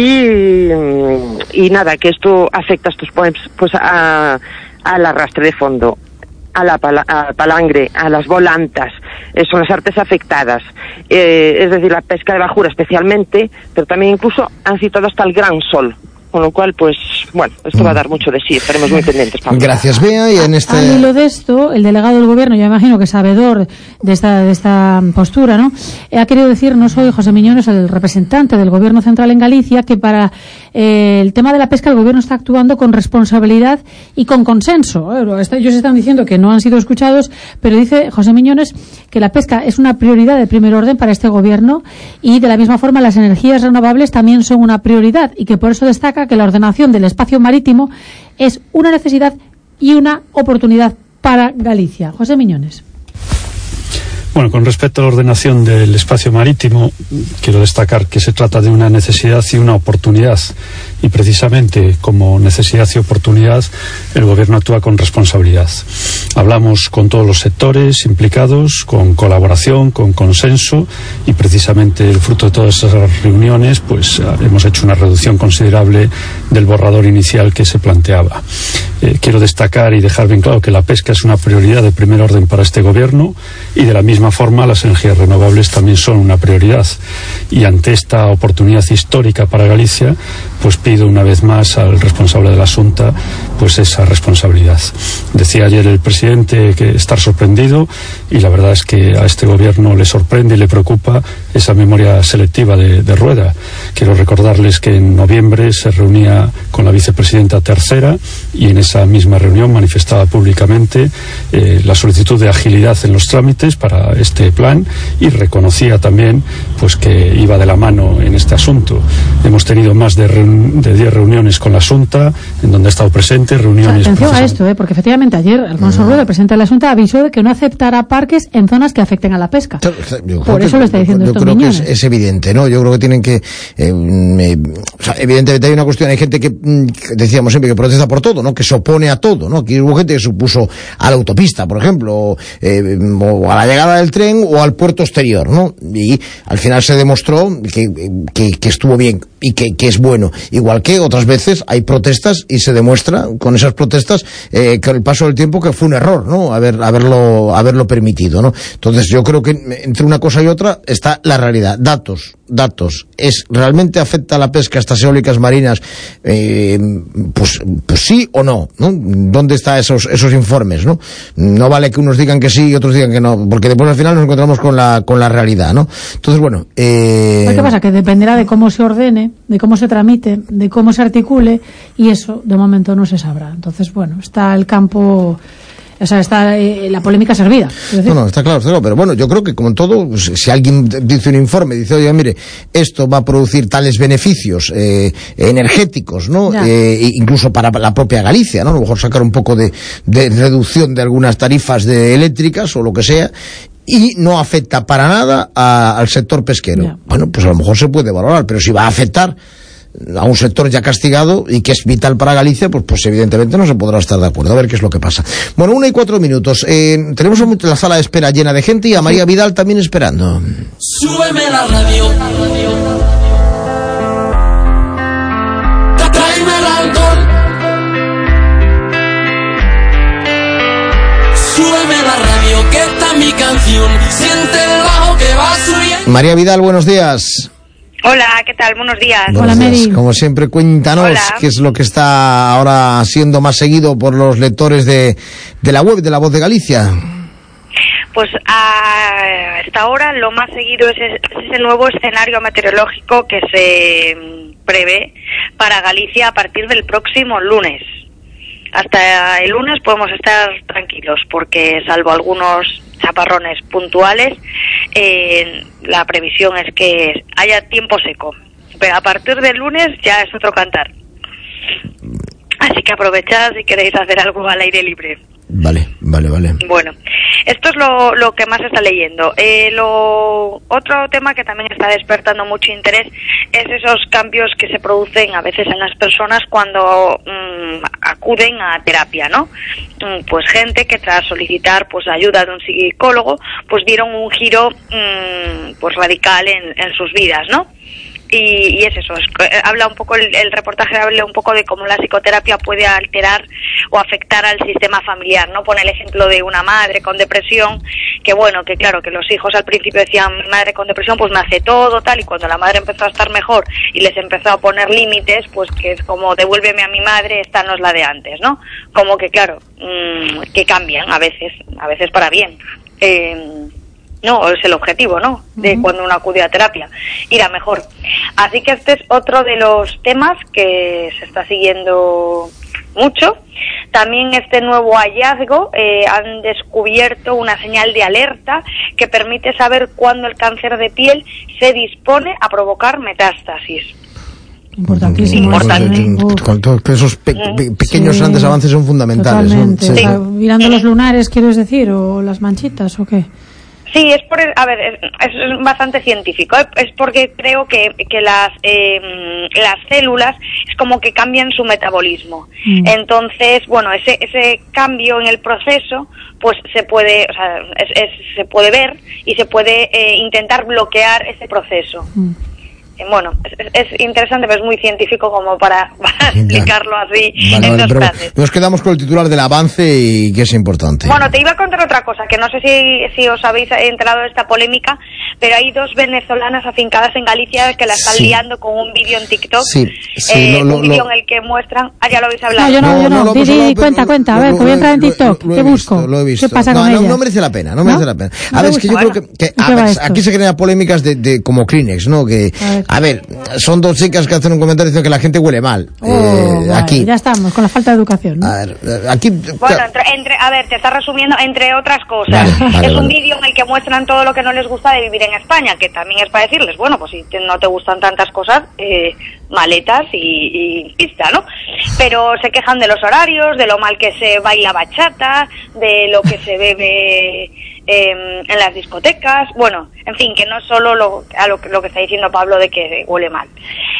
y, y nada, que esto afecta a estos poems pues a, al arrastre de fondo, a la pala a palangre, a las volantas, eh, son las artes afectadas, eh, es decir, la pesca de bajura especialmente, pero también incluso han citado hasta el gran sol. Con lo cual, pues, bueno, esto va a dar mucho de sí, estaremos muy pendientes. Pablo. Gracias, Bea. Y en este... Al hilo de esto, el delegado del gobierno, yo imagino que sabedor de esta, de esta postura, ¿no? Ha querido decir, no soy José Miñones, el representante del gobierno central en Galicia, que para eh, el tema de la pesca el gobierno está actuando con responsabilidad y con consenso. Ellos están diciendo que no han sido escuchados, pero dice José Miñones que la pesca es una prioridad de primer orden para este gobierno, y de la misma forma las energías renovables también son una prioridad, y que por eso destaca que la ordenación del espacio marítimo es una necesidad y una oportunidad para Galicia. José Miñones. Bueno, con respecto a la ordenación del espacio marítimo, quiero destacar que se trata de una necesidad y una oportunidad, y precisamente como necesidad y oportunidad el gobierno actúa con responsabilidad. Hablamos con todos los sectores implicados, con colaboración, con consenso, y precisamente el fruto de todas esas reuniones pues hemos hecho una reducción considerable del borrador inicial que se planteaba. Eh, quiero destacar y dejar bien claro que la pesca es una prioridad de primer orden para este gobierno, y de la misma forma las energías renovables también son una prioridad, y ante esta oportunidad histórica para Galicia pues pido una vez más al responsable de la Xunta pues esa responsabilidad. Decía ayer el presidente que estar sorprendido, y la verdad es que a este gobierno le sorprende y le preocupa esa memoria selectiva de, de Rueda. Quiero recordarles que en noviembre se reunía con la vicepresidenta tercera, y en esa misma reunión manifestaba públicamente eh, la solicitud de agilidad en los trámites para este plan, y reconocía también pues que iba de la mano en este asunto. Hemos tenido más de de diez reuniones con la Xunta, en donde ha estado presente, reuniones... O sea, atención a esto, ¿eh? Porque efectivamente ayer Alfonso Rueda, el presidente de la Xunta, avisó de que no aceptará parques en zonas que afecten a la pesca. Yo Por eso que, lo está diciendo yo, esto yo creo Miñones. que es, es evidente, ¿no? Yo creo que tienen que... Eh, eh, o sea, evidentemente hay una cuestión, hay gente que, que decíamos siempre, que protesta por todo, ¿no? Que se opone a todo, ¿no? Aquí hubo gente que se opuso a la autopista, por ejemplo, o, eh, o a la llegada del tren, o al puerto exterior, ¿no? Y al final se demostró que, que, que estuvo bien y que, que es bueno. Igual que otras veces hay protestas y se demuestra con esas protestas eh, con el paso del tiempo que fue un error, ¿no? Haber, haberlo, haberlo permitido, ¿no? Entonces yo creo que entre una cosa y otra está la realidad. Datos, datos. ¿Es realmente afecta a la pesca estas eólicas marinas? Eh, pues, pues sí o no, ¿no? ¿Dónde están esos, esos informes, no? No vale que unos digan que sí y otros digan que no, porque después al final nos encontramos con la, con la realidad, ¿no? Entonces, bueno, eh... ¿qué pasa? Que dependerá de cómo se ordene, de cómo se tramite, de cómo se articule, y eso de momento no se sabrá. Entonces, bueno, está el campo... O sea, está eh, la polémica servida. No, no, está claro, está claro, pero bueno, yo creo que como en todo, pues, si alguien dice un informe, dice, oye, mire, esto va a producir tales beneficios eh, energéticos, ¿no? Eh, incluso para la propia Galicia, ¿no? A lo mejor sacar un poco de, de reducción de algunas tarifas de eléctricas o lo que sea, y no afecta para nada a, al sector pesquero. Ya. Bueno, pues a lo mejor se puede valorar, pero si va a afectar a un sector ya castigado y que es vital para Galicia, pues, pues evidentemente no se podrá estar de acuerdo. A ver qué es lo que pasa. Bueno, una y cuatro minutos. Eh, tenemos la sala de espera llena de gente y a María Vidal también esperando. Súbeme la radio. mi canción, siente el bajo que va subiendo. María Vidal, buenos días. Hola, ¿qué tal? Buenos días. Buenos Hola, días. Mary. Como siempre, cuéntanos Hola. qué es lo que está ahora siendo más seguido por los lectores de, de la web de La Voz de Galicia. Pues a hasta ahora lo más seguido es ese nuevo escenario meteorológico que se prevé para Galicia a partir del próximo lunes. Hasta el lunes podemos estar tranquilos porque, salvo algunos chaparrones puntuales, eh, la previsión es que haya tiempo seco. Pero a partir del lunes ya es otro cantar. Así que aprovechad si queréis hacer algo al aire libre. Vale, vale, vale. Bueno, esto es lo, lo que más se está leyendo. Eh, lo otro tema que también está despertando mucho interés es esos cambios que se producen a veces en las personas cuando mmm, acuden a terapia, ¿no? Mm, pues gente que tras solicitar pues ayuda de un psicólogo, pues dieron un giro mmm, pues radical en, en sus vidas, ¿no? Y, y es eso, es, eh, habla un poco, el, el reportaje habla un poco de cómo la psicoterapia puede alterar o afectar al sistema familiar, ¿no? Pone el ejemplo de una madre con depresión, que bueno, que claro, que los hijos al principio decían, mi madre con depresión pues me hace todo, tal, y cuando la madre empezó a estar mejor y les empezó a poner límites, pues que es como, devuélveme a mi madre, esta no es la de antes, ¿no? Como que claro, mmm, que cambian a veces, a veces para bien. Eh, No, es el objetivo, ¿no? De uh-huh. cuando uno acude a terapia, ir a mejor. Así que este es otro de los temas que se está siguiendo mucho. También este nuevo hallazgo, eh, han descubierto una señal de alerta que permite saber cuándo el cáncer de piel se dispone a provocar metástasis. Importantísimo. Importante. Con todos esos pe pe pequeños sí. grandes avances son fundamentales. Totalmente. ¿No? Sí. O sea, mirando los lunares, ¿quieres decir? ¿O las manchitas o qué? Sí, es por, a ver, es, es bastante científico, ¿eh? Es porque creo que, que las eh, las células es como que cambian su metabolismo. Mm. Entonces, bueno, ese ese cambio en el proceso, pues se puede, o sea, es, es, se puede ver y se puede eh, intentar bloquear ese proceso. Mm. Bueno, es, es interesante, pero es muy científico como para, para explicarlo así vale, en vale, dos pero frases. Nos quedamos con el titular del avance y que es importante. Bueno, te iba a contar otra cosa, que no sé si, si os habéis enterado de esta polémica, pero hay dos venezolanas afincadas en Galicia que la están sí. liando con un vídeo en TikTok. Sí, sí, eh, lo, lo, un vídeo lo... en el que muestran... Ah, ya lo habéis hablado. No, yo no, no yo no. no Didi, hablado, cuenta, cuenta. A ver, que voy a entrar en TikTok. Lo, lo, ¿Qué lo busco? Visto, lo he visto. ¿Qué pasa no, con no, ella? no merece la pena, no, ¿No? merece la pena. ¿No a ver, es que yo bueno. creo que, que a ver, aquí se crean polémicas de, de como Kleenex, ¿no? Que, a ver. a ver, son dos chicas que hacen un comentario diciendo que la gente huele mal. Oh, eh, vale, aquí. Ya estamos, con la falta de educación, ¿no? A ver, aquí... Bueno, entre, entre, a ver, te está resumiendo, entre otras cosas. Vale, vale, es un vale. vídeo en el que muestran todo lo que no les gusta de vivir en España, que también es para decirles, bueno, pues si te, no te gustan tantas cosas, eh, maletas y, y pista, ¿no? Pero se quejan de los horarios, de lo mal que se baila bachata, de lo que se bebe... Eh, en las discotecas, bueno, en fin, que no es solo lo, a lo, lo que está diciendo Pablo de que huele mal.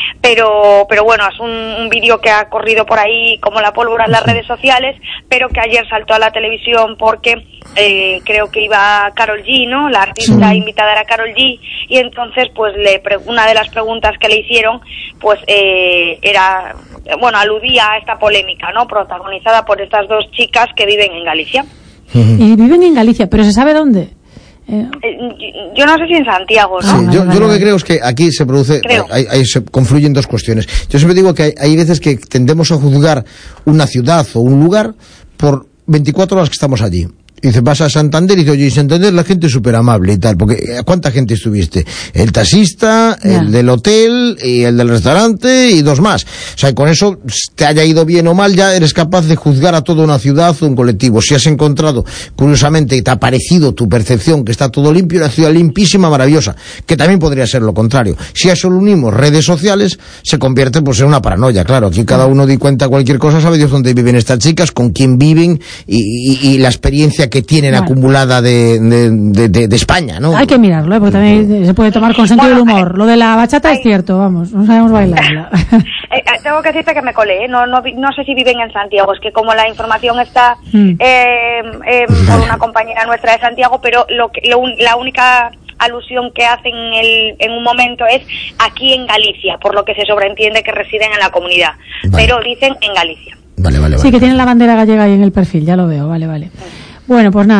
Pero, pero bueno, es un, un vídeo que ha corrido por ahí como la pólvora en las redes sociales, pero que ayer saltó a la televisión porque eh, creo que iba Karol G, ¿no? La artista sí. invitada era Karol G, y entonces pues le una de las preguntas que le hicieron pues eh, era, bueno, aludía a esta polémica, ¿no? Protagonizada por estas dos chicas que viven en Galicia. Y viven en Galicia, pero ¿se sabe dónde? Eh, yo no sé si en Santiago, ¿no? Sí, yo, yo lo que creo es que aquí se produce, ahí, ahí se confluyen dos cuestiones. Yo siempre digo que hay, hay veces que tendemos a juzgar una ciudad o un lugar por veinticuatro horas que estamos allí. Y dice, vas a Santander y dice, oye, en Santander la gente es súper amable y tal, porque ¿cuánta gente estuviste? El taxista, yeah. el del hotel y el del restaurante y dos más. O sea, con eso, te haya ido bien o mal, ya eres capaz de juzgar a toda una ciudad o un colectivo. Si has encontrado, curiosamente, y te ha parecido tu percepción que está todo limpio, una ciudad limpísima, maravillosa, que también podría ser lo contrario. Si a eso lo unimos redes sociales, se convierte pues en una paranoia, claro. Aquí cada uno di cuenta cualquier cosa, sabe Dios dónde viven estas chicas, con quién viven y, y, y la experiencia que tienen bueno. acumulada de, de, de, de España, ¿no? Hay que mirarlo, ¿eh? Porque también se puede tomar con sentido del humor. Lo de la bachata es cierto, vamos, no sabemos bailarla. eh, tengo que decirte que me colé, ¿eh? no, no, no sé si viven en Santiago, es que como la información está mm. eh, eh, por una compañera nuestra de Santiago, pero lo que, lo, la única alusión que hacen en, el, en un momento es aquí en Galicia, por lo que se sobreentiende que residen en la comunidad, vale. pero dicen en Galicia. Vale, vale, vale. Sí, que tienen la bandera gallega ahí en el perfil, ya lo veo, vale, vale. Bueno, pues nada,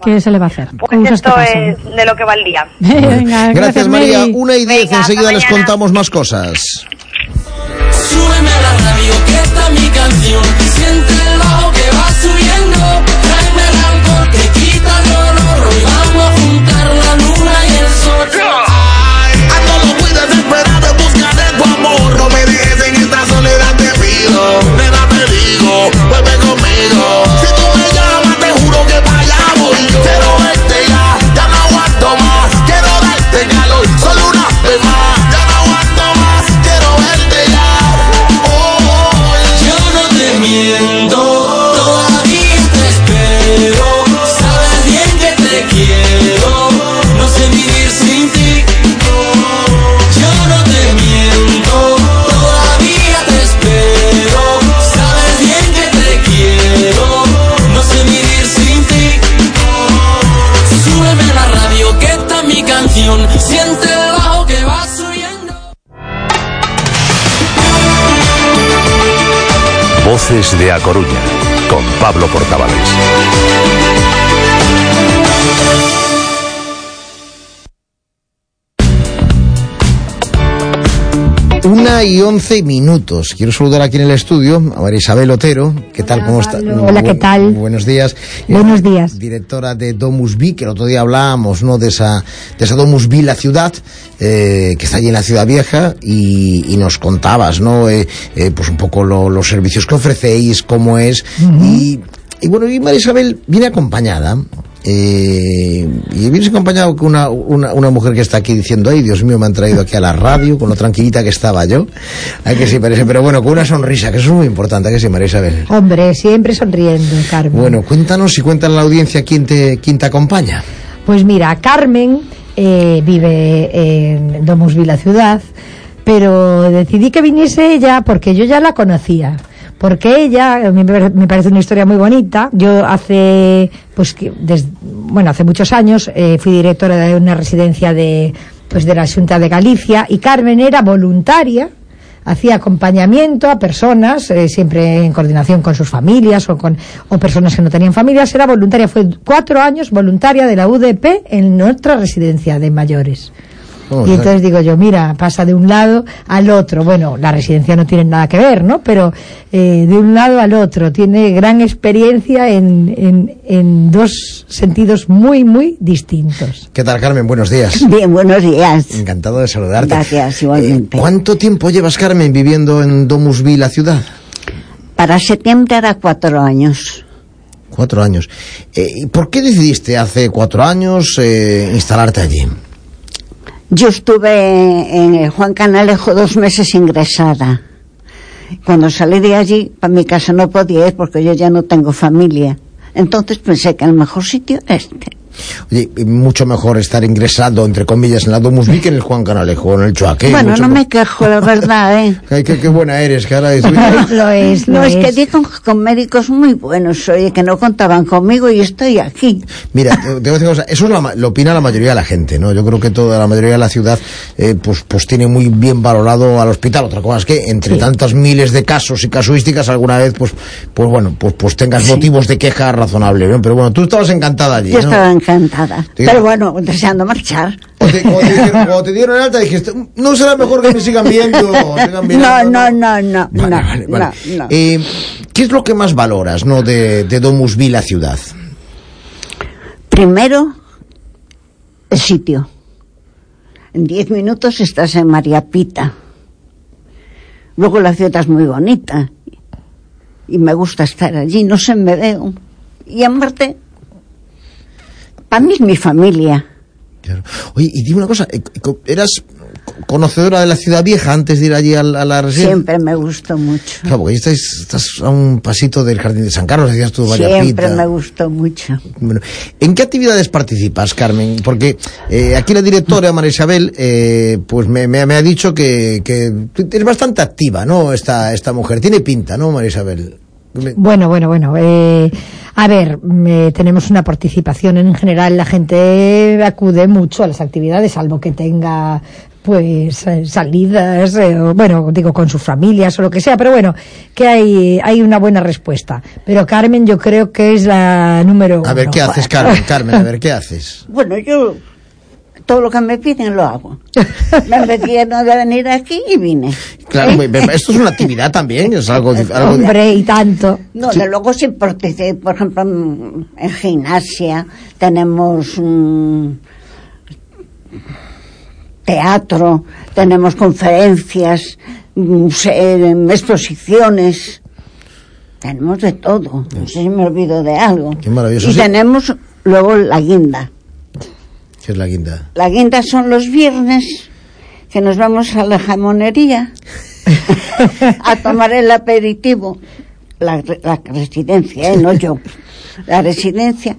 ¿Qué se le va a hacer? Pues esto es de lo que va el día. Venga, gracias, gracias María. Mary. Una y diez, Venga, enseguida hasta les mañana. contamos más cosas. Súbeme a la radio que está mi canción. Siente el bajo que va subiendo. Tráeme el alcohol que quita el dolor. Hoy vamos a juntar la luna y el sol. Ay, ando loco y desesperado en busca de tu amor. No me dejes en esta soledad, te pido. Nena, te digo, vuelve conmigo. Si tú me llamas, te juro que para allá voy yo. Quiero verte ya, ya no aguanto más. Quiero darte calor, solo una vez más. Ya no aguanto más, quiero verte ya. Oh, Yo no te miento, todavía te espero. Sabes bien que te quiero, no sé vivir sin ti. Yo no te miento, todavía te espero. Sabes bien que te quiero, no sé vivir sin ti. Súbeme a la radio que está mi canción. Siente el bajo que va subiendo. Voces de A Coruña, con Pablo Portavales. Una y once minutos. Quiero saludar aquí en el estudio a María Isabel Otero. ¿Qué tal? Hola, ¿Cómo está? Hola, ¿qué tal? Buenos días. Buenos Eh, días. Directora de Domus Vi, que el otro día hablábamos, ¿no?, de esa, de esa Domus Vi, la ciudad, eh, que está allí en la Ciudad Vieja, y, y nos contabas, ¿no?, eh, eh, pues un poco lo, los servicios que ofrecéis, cómo es. Uh-huh. y, y bueno, y María Isabel viene acompañada. Eh, y vienes acompañado con una, una, una mujer que está aquí diciendo: ay, Dios mío, me han traído aquí a la radio, con lo tranquilita que estaba yo. Hay que sí, parece, pero bueno, con una sonrisa, que eso es muy importante, ¿a que sí, María Isabel? Hombre, siempre sonriendo, Carmen. Bueno, cuéntanos y cuéntale a la audiencia quién te, quién te acompaña. Pues mira, Carmen eh, vive en Domus Vi, la ciudad, pero decidí que viniese ella porque yo ya la conocía. Porque ella, me parece una historia muy bonita. Yo hace, pues, desde, bueno, hace muchos años eh, fui directora de una residencia de, pues, de la Xunta de Galicia, y Carmen era voluntaria, hacía acompañamiento a personas, eh, siempre en coordinación con sus familias o con o personas que no tenían familias. Era voluntaria, fue cuatro años voluntaria de la U D P en nuestra residencia de mayores. Oh, y entonces digo yo, mira, pasa de un lado al otro. Bueno, la residencia no tiene nada que ver, ¿no? Pero eh, de un lado al otro. Tiene gran experiencia en, en, en dos sentidos muy, muy distintos. ¿Qué tal, Carmen? Buenos días. Bien, buenos días. Encantado de saludarte. Gracias, igualmente. Eh, ¿Cuánto tiempo llevas, Carmen, viviendo en Domus Vi, la ciudad? Para septiembre hará cuatro años. Cuatro años. Eh, ¿Por qué decidiste hace cuatro años eh, instalarte allí? Yo estuve en el Juan Canalejo dos meses ingresada. Cuando salí de allí, para mi casa no podía ir porque yo ya no tengo familia. Entonces pensé que el mejor sitio era este. Oye, mucho mejor estar ingresado, entre comillas, en la Domus Vi que en el Juan Canalejo o en el Choaque. Bueno, mucho no mo- me quejo, la verdad, ¿eh? Ay, qué, qué buena eres, cara. Lo es, lo no, es, es que digo con médicos muy buenos, oye, que no contaban conmigo y estoy aquí. Mira, te voy a decir una cosa, eso es la, lo opina la mayoría de la gente, ¿no? Yo creo que toda la mayoría de la ciudad, eh, pues, pues tiene muy bien valorado al hospital. Otra cosa es que entre sí. tantas miles de casos y casuísticas, alguna vvez, pues, pues bueno, pues, pues tengas sí. motivos de queja razonables, ¿no? Pero bueno, tú estabas encantada allí, Yo ¿no? estaba encantada. Sí. Pero bueno, deseando marchar. O te, cuando, te dijeron, cuando te dieron el alta dijiste, no será mejor que me sigan viendo. Sigan mirando, no, no, no, no, vale, no, vale, vale. no, no. Eh, ¿Qué es lo que más valoras, no, de, de Domus Vi, la ciudad? Primero, el sitio. En diez minutos estás en María Pita. Luego la ciudad es muy bonita y me gusta estar allí, no se me veo. Y en parte, para mí es mi familia. Claro. Oye, y dime una cosa, ¿eras conocedora de la Ciudad Vieja antes de ir allí a la, a la residencia? Siempre me gustó mucho. Claro, porque estás, estás a un pasito del Jardín de San Carlos, decías tú, María Pita. Siempre me gustó mucho. Bueno, ¿en qué actividades participas, Carmen? Porque eh, aquí la directora, María Isabel, eh, pues me, me, me ha dicho que, que es bastante activa, ¿no? Esta, esta mujer, tiene pinta, ¿no, María Isabel? Bueno, bueno, bueno. Eh, a ver, eh, tenemos una participación en general. La gente acude mucho a las actividades, salvo que tenga pues eh, salidas, eh, o, bueno, digo con sus familias o lo que sea, pero bueno, que hay hay una buena respuesta. Pero Carmen yo creo que es la número uno. A ver, ¿qué haces, Carmen? Carmen, a ver, ¿qué haces? Bueno, yo todo lo que me piden lo hago. Me metieron de venir aquí y vine. Claro, ¿Eh? esto es una actividad también, es algo... algo Hombre, y tanto. No, Sí. de luego sí, porque, por ejemplo, en en gimnasia tenemos mm, teatro, tenemos conferencias, mm, se- exposiciones, tenemos de todo. No sé si me olvido de algo. Qué maravilloso. Y Sí. tenemos luego la guinda. ¿Qué es la guinda? La guinda son los viernes que nos vamos a la jamonería a tomar el aperitivo. La, la residencia, ¿eh? No yo. La residencia.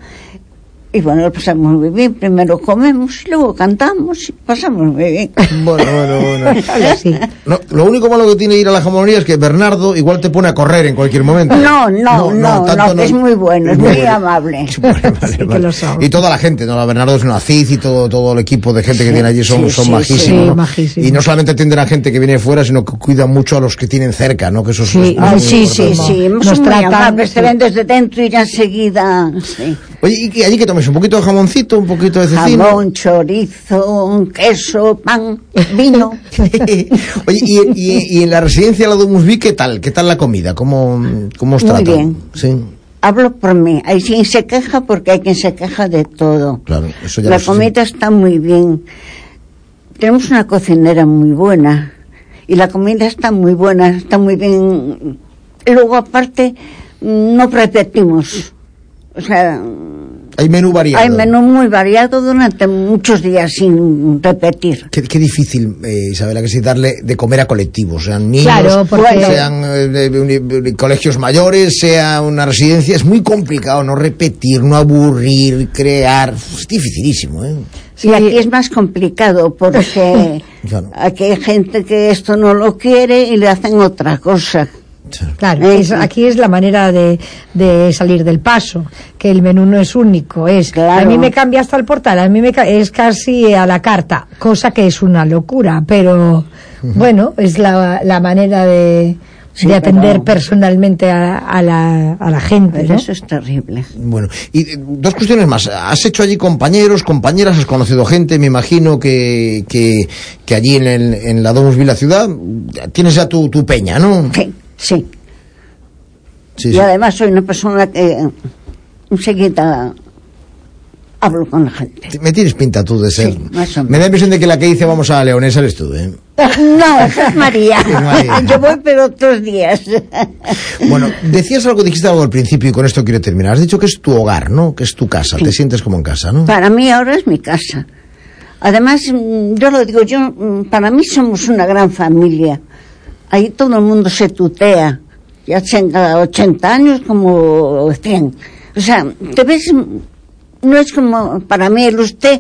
Y bueno, lo pasamos muy bien. Primero comemos, luego cantamos y pasamos muy bien. Bueno, bueno, bueno. No, lo único malo que tiene ir a la jamonería es que Bernardo igual te pone a correr en cualquier momento. No, no, no, tanto no, que es muy bueno, es muy bueno. amable. Vale, vale. Y toda la gente, ¿no? La Bernardo es una Cid y todo, todo el equipo de gente que Sí, tiene allí son, sí, son sí, majísimos, sí, ¿no? majísimos. Y no solamente atienden a gente que viene de fuera, sino que cuidan mucho a los que tienen cerca, ¿no? Que eso es- Sí, es muy ay, sí, sí, importante. sí, Nos son muy tratan- amables, se ven desde dentro y ya enseguida, sí. Oye, ¿y y allí que tomes? ¿Un poquito de jamoncito, un poquito de cecina? Jamón, chorizo, queso, pan, vino. Oye, y, y, y en la residencia la Domus Vi, ¿qué tal? ¿Qué tal la comida? ¿Cómo, cómo os Muy tratan? bien. Sí, Hablo por mí. Hay quien se queja porque hay quien se queja de todo. claro, eso ya La lo sé. comida está muy bien. Tenemos una cocinera muy buena. Y la comida está muy buena, está muy bien. Y luego, aparte, no repetimos. O sea, Hay menú variado. hay menú muy variado durante muchos días sin repetir. Qué, qué difícil, eh, Isabela, que sí darle de comer a colectivos, sean niños, Claro, porque- sean eh, de- de uni- de colegios mayores, sea una residencia. Es muy complicado no repetir, no aburrir, crear. Es dificilísimo, ¿eh? Y aquí es más complicado porque Claro. aquí hay gente que esto no lo quiere y le hacen otra cosa. Claro, Eh, es- aquí es la manera de, de salir del paso, que el menú no es único, es a mí me cambia hasta el portal, a mí me ca- es casi a la carta, cosa que es una locura, pero bueno, es la, la manera de, Sí, de atender pero- personalmente a, a la, a la gente, Pues ¿no? eso es terrible. Bueno, y eh, dos cuestiones más. ¿Has hecho allí compañeros, compañeras? ¿Has conocido gente? Me imagino que, que, que allí en, el, en la Domus Vi, la ciudad, tienes ya tu, tu peña, ¿no? Sí, sí. Sí, Y sí. además soy una persona que enseguida hablo con la gente. Me tienes pinta tú de ser. Sí, más o menos. Me da la impresión de que la que dice vamos a la leonesa eres tú, ¿eh? No, esa es María. Es María. Yo voy pero otros días. Bueno, decías algo, dijiste algo al principio y con esto quiero terminar. Has dicho que es tu hogar, ¿no? Que es tu casa, Sí. te sientes como en casa, ¿no? Para mí ahora es mi casa. Además, mm, yo lo digo, yo mm, para mí somos una gran familia. Ahí todo el mundo se tutea, ya tenga ochenta años como cien. O sea, te ves, mm, no es como, para mí el usted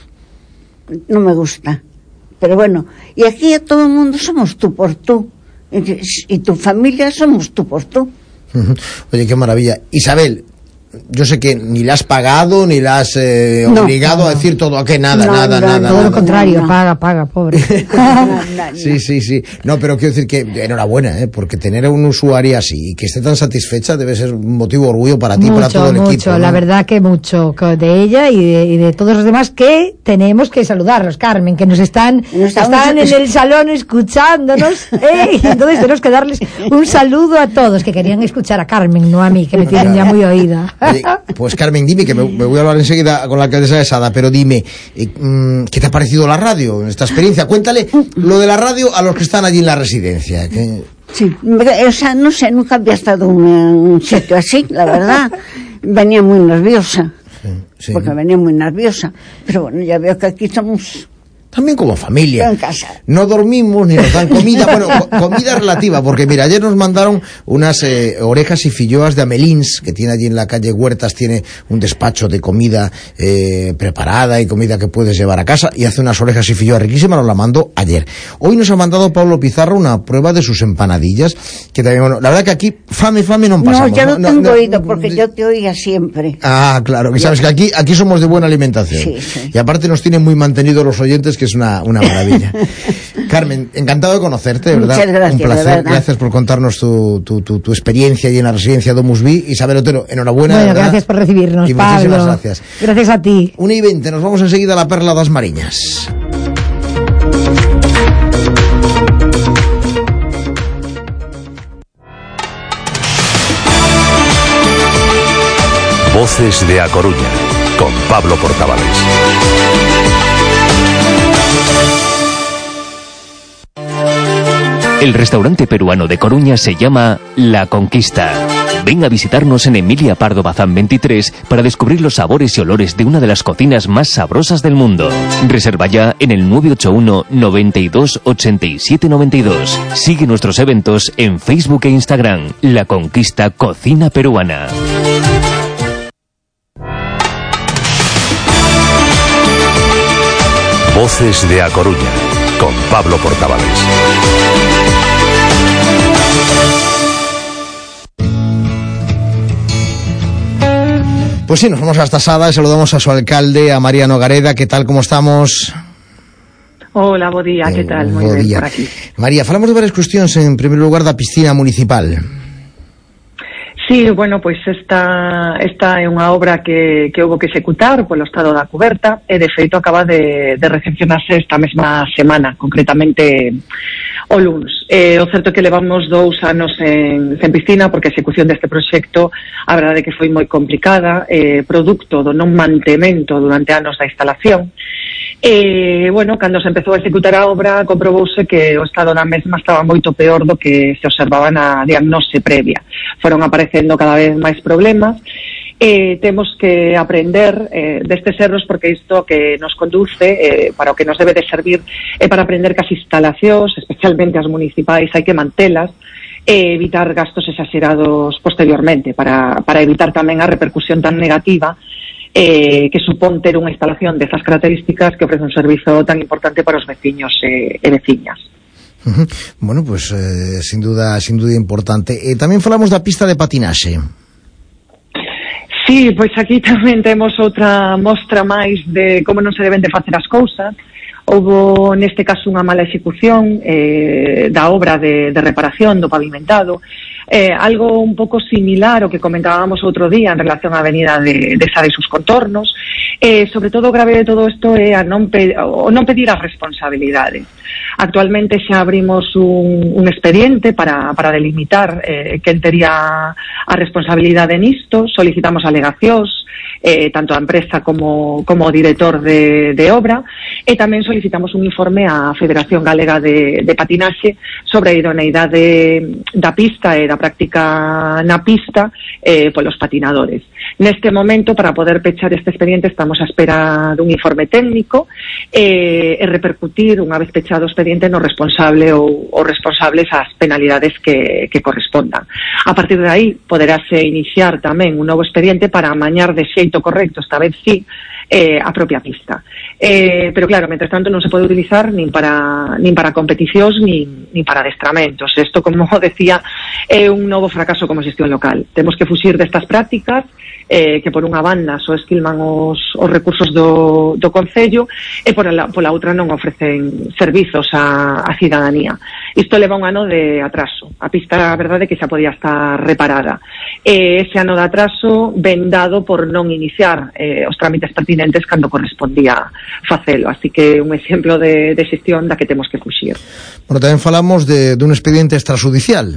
no me gusta. Pero bueno, y aquí a todo el mundo somos tú por tú. Y, y tu familia somos tú por tú. Ujú. Oye, qué maravilla. Isabel, yo sé que ni la has pagado, ni la has eh, No, obligado no. a decir todo a que nada, No, nada, no, nada. todo lo nada. contrario, paga, paga, pobre. Sí, sí, sí. No, pero quiero decir que enhorabuena, ¿eh? Porque tener a un usuario así y que esté tan satisfecha debe ser un motivo de orgullo para ti y para Mucho, todo el mucho, equipo, ¿no? la verdad que mucho co- de ella y de, y de todos los demás que tenemos que saludarlos, Carmen, que nos están, están en el salón escuchándonos, ¿eh? Y entonces tenemos que darles un saludo a todos que querían escuchar a Carmen, no a mí, que me tienen ya muy oída. Oye, pues Carmen, dime, que me, me voy a hablar enseguida con la alcaldesa de Sada, pero dime, eh, mm, ¿qué te ha parecido la radio en esta experiencia? Cuéntale lo de la radio a los que están allí en la residencia. Que... Sí, me- o sea, no sé, nunca había estado en un sitio así, la verdad. Venía muy nerviosa, Sí. porque venía muy nerviosa. Pero bueno, ya veo que aquí somos También como familia. en casa. No dormimos ni nos dan comida, bueno, co- comida relativa, porque mira, ayer nos mandaron unas eh, orejas y filloas de Amelins, que tiene allí en la calle Huertas, tiene un despacho de comida eh, preparada y comida que puedes llevar a casa, y hace unas orejas y filloas riquísimas, nos la mandó ayer. Hoy nos ha mandado Pablo Pizarro una prueba de sus empanadillas, que también, bueno, la verdad que aquí fame, fame no No, pasamos. ya lo no, tengo no, oído, porque yo te oía siempre. Ah, claro, que sabes que aquí, aquí somos de buena alimentación. Sí, sí. Y aparte nos tienen muy mantenidos los oyentes, que que es una, una maravilla. Carmen, encantado de conocerte, de verdad. Muchas gracias, un placer. de verdad. Gracias por contarnos tu, tu, tu, tu experiencia y en la residencia Domus Vi. Isabel Otero, enhorabuena. Bueno, ¿verdad? gracias por recibirnos, y Pablo. muchísimas gracias. Gracias a ti. una y veinte, nos vamos enseguida a la Perla das Mariñas. Voces de A Coruña, con Pablo Portavales. El restaurante peruano de Coruña se llama La Conquista. Ven a visitarnos en Emilia Pardo Bazán veintitrés para descubrir los sabores y olores de una de las cocinas más sabrosas del mundo. Reserva ya en el nueve ocho uno, noventa y dos, ochenta y siete noventa y dos. Sigue nuestros eventos en Facebook e Instagram. La Conquista Cocina Peruana. Voces de A Coruña, con Pablo Portavales. Pues sí, nos vamos hasta Sada y saludamos a su alcalde, a Mariano Gareda. ¿Qué tal, cómo estamos? Hola, bo día, que tal? Moi ben, por aquí. María, falamos de varias cuestións, en primeiro lugar da piscina municipal. Sí, bueno, pois esta, esta é unha obra que, que houve que executar polo estado da cuberta e de feito acaba de, de recepcionarse esta mesma semana, concretamente o luns. Eh, o certo é que levamos dous anos en, sen piscina porque a execución deste proxecto a verdade é que foi moi complicada, eh, producto do non mantemento durante anos da instalación. E, bueno, cando se empezou a executar a obra comprobouse que o estado da mesma estaba moito peor do que se observaba na diagnose previa. Foron aparecendo cada vez máis problemas e temos que aprender eh, destes erros porque isto que nos conduce eh, para o que nos debe de servir é para aprender que as instalacións, especialmente as municipais, hai que mantelas e evitar gastos exagerados posteriormente para, para evitar tamén a repercusión tan negativa Eh, que supón ter unha instalación desas características que ofrece un servizo tan importante para os veciños e, e veciñas. Uh-huh. Bueno, pues eh, sin duda sin duda importante. Eh, tamén falamos da pista de patinaxe. Sí, pois aquí tamén temos outra mostra máis de como non se deben de facer as cousas. Houbo neste caso unha mala execución eh, da obra de, de reparación do pavimentado. Eh, algo un pouco similar ao que comentábamos outro día en relación á avenida de, de Sada e sus contornos. Eh, sobre todo o grave de todo isto é a non, pe, o non pedir as responsabilidades. Actualmente xa abrimos un, un expediente para, para delimitar eh, quen tería a responsabilidade nisto, solicitamos alegacións eh, tanto a empresa como, como o director de, de obra e tamén solicitamos un informe á Federación Galega de, de Patinaxe sobre a idoneidade da pista e da práctica na pista eh, polos patinadores. Neste momento, para poder pechar este expediente, estamos a espera dun informe técnico eh, e repercutir, unha vez pechado o expediente, no responsable ou os responsables ás penalidades que, que correspondan. A partir de aí, poderase iniciar tamén un novo expediente para amañar de xeito correcto, esta vez sí, eh, a propia pista. Eh, pero claro, mentre tanto non se pode utilizar nin para nin para competicións nin, nin para adestramentos. Isto, como decía, é un novo fracaso como xestión local. Temos que fuxir destas prácticas eh, que por unha banda só esquilman os, os recursos do, do Concello e por la, pola outra non ofrecen servizos á, á cidadanía. Isto leva un ano de atraso. A pista, a verdade, que xa podía estar reparada. E ese ano de atraso ven dado por non iniciar eh, os trámites pertinentes cando correspondía facelo. Así que un exemplo de, de xestión da que temos que fuxir. Bueno, tamén falamos de, de un expediente extrajudicial.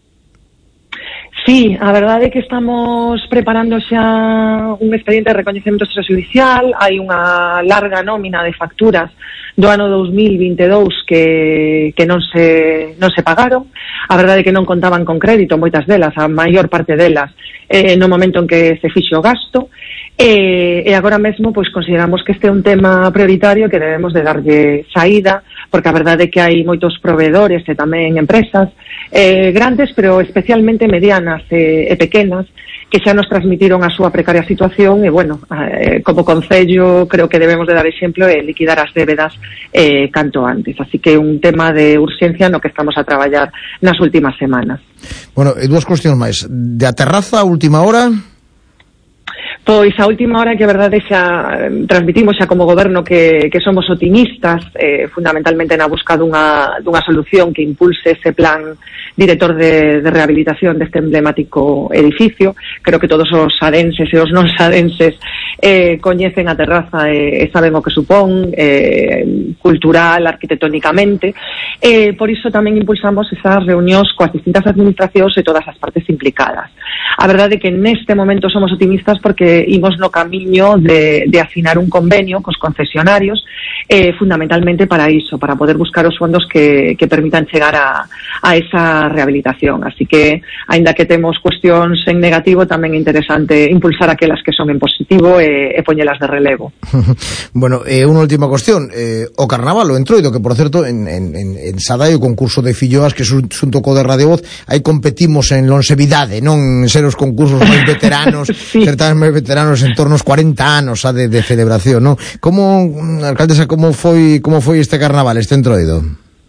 Sí, a verdade é que estamos preparando xa un expediente de recoñecemento extrajudicial. Hai unha larga nómina de facturas do ano dos mil vinte e dous que, que non, se, non se pagaron. A verdade é que non contaban con crédito, moitas delas, a maior parte delas, eh, no momento en que se fixe o gasto. E, e agora mesmo pois consideramos que este é un tema prioritario que debemos de darlle saída, porque a verdade é que hai moitos proveedores e tamén empresas eh, grandes, pero especialmente medianas e, e pequenas, que xa nos transmitiron a súa precaria situación e, bueno, eh, como Concello creo que debemos de dar exemplo e liquidar as débedas eh, canto antes. Así que é un tema de urxencia no que estamos a traballar nas últimas semanas. Bueno, e dúas cuestións máis. De a terraza a última hora... Pois a última hora que a verdade xa transmitimos xa como goberno que, que somos optimistas, eh, fundamentalmente na busca dunha, dunha solución que impulse ese plan director de, de rehabilitación deste emblemático edificio. Creo que todos os sadenses e os non sadenses eh, coñecen a terraza e, e saben o que supón, eh, cultural, arquitectónicamente. Eh, por iso tamén impulsamos esas reunións coas distintas administracións e todas as partes implicadas. A verdade é que neste momento somos optimistas porque imos no camiño de, de afinar un convenio cos concesionarios, eh, fundamentalmente para iso, para poder buscar os fondos que, que permitan chegar a, a esa rehabilitación. Así que, aínda que temos cuestións en negativo, tamén é interesante impulsar aquelas que son en positivo e, e poñelas de relevo. Bueno, eh, unha última cuestión. Eh, o Carnaval, o Entroido, que por certo, en, en, en Sada hai o concurso de filloas, que xunto co de Radio Voz, aí competimos en longevidade, non en ser os concursos máis veteranos, sí. Certames máis veteranos en torno aos cuarenta anos a de, de celebración, non? Como, alcaldesa, como foi como foi este Carnaval, este Entroido?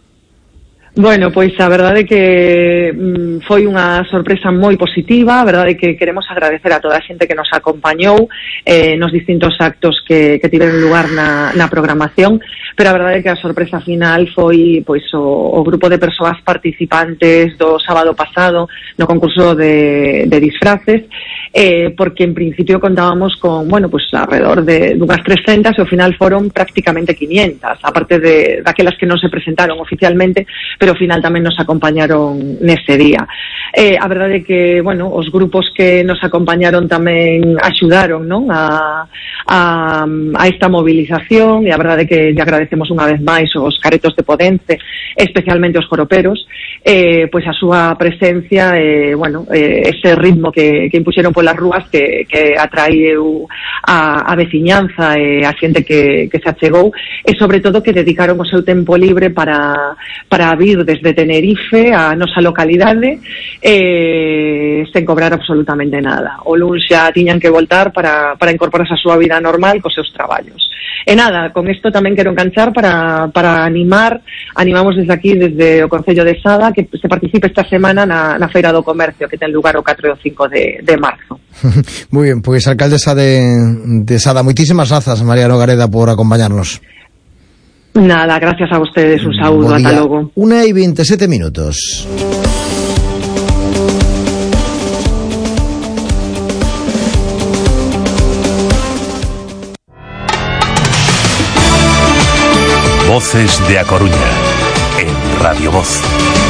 Bueno, pois a verdade é que mm, foi unha sorpresa moi positiva. A verdade é que queremos agradecer a toda a xente que nos acompañou eh, nos distintos actos que, que tiveron lugar na, na programación, pero a verdade é que a sorpresa final foi pois o, o grupo de persoas participantes do sábado pasado no concurso de, de disfraces, eh, porque en principio contábamos con, bueno, pues alrededor de, de unhas trescentas e ao final foron prácticamente quinientas, aparte de daquelas que non se presentaron oficialmente, pero ao final tamén nos acompañaron nese día. Eh, a verdade é que, bueno, os grupos que nos acompañaron tamén axudaron, non, a, a, a esta movilización, e a verdade é que lle agradecemos unha vez máis os caretos de Podence, especialmente os joroperos, eh, pois a súa presencia, eh, bueno, eh, ese ritmo que, que impuxeron polas rúas que, que atraeu a, a veciñanza e a xente que, que se achegou, e sobre todo que dedicaron o seu tempo libre para, para vir desde Tenerife a nosa localidade eh, sen cobrar absolutamente nada. O luns xa tiñan que voltar para, para incorporarse a súa vida normal cos seus traballos. E nada, con isto tamén quero enganchar para, para animar, animamos desde aquí, desde o Concello de Sada, que se participe esta semana na, na Feira do Comercio, que ten lugar o catro e o cinco de, de marzo. Muy bien, pois pues, alcaldesa de, de Sada, moitísimas grazas, María Nogareda, por acompañarnos. Nada, gracias a ustedes, un saúdo, hasta luego. Una y veintisiete minutos. Voces de A Coruña, en Radio Voz.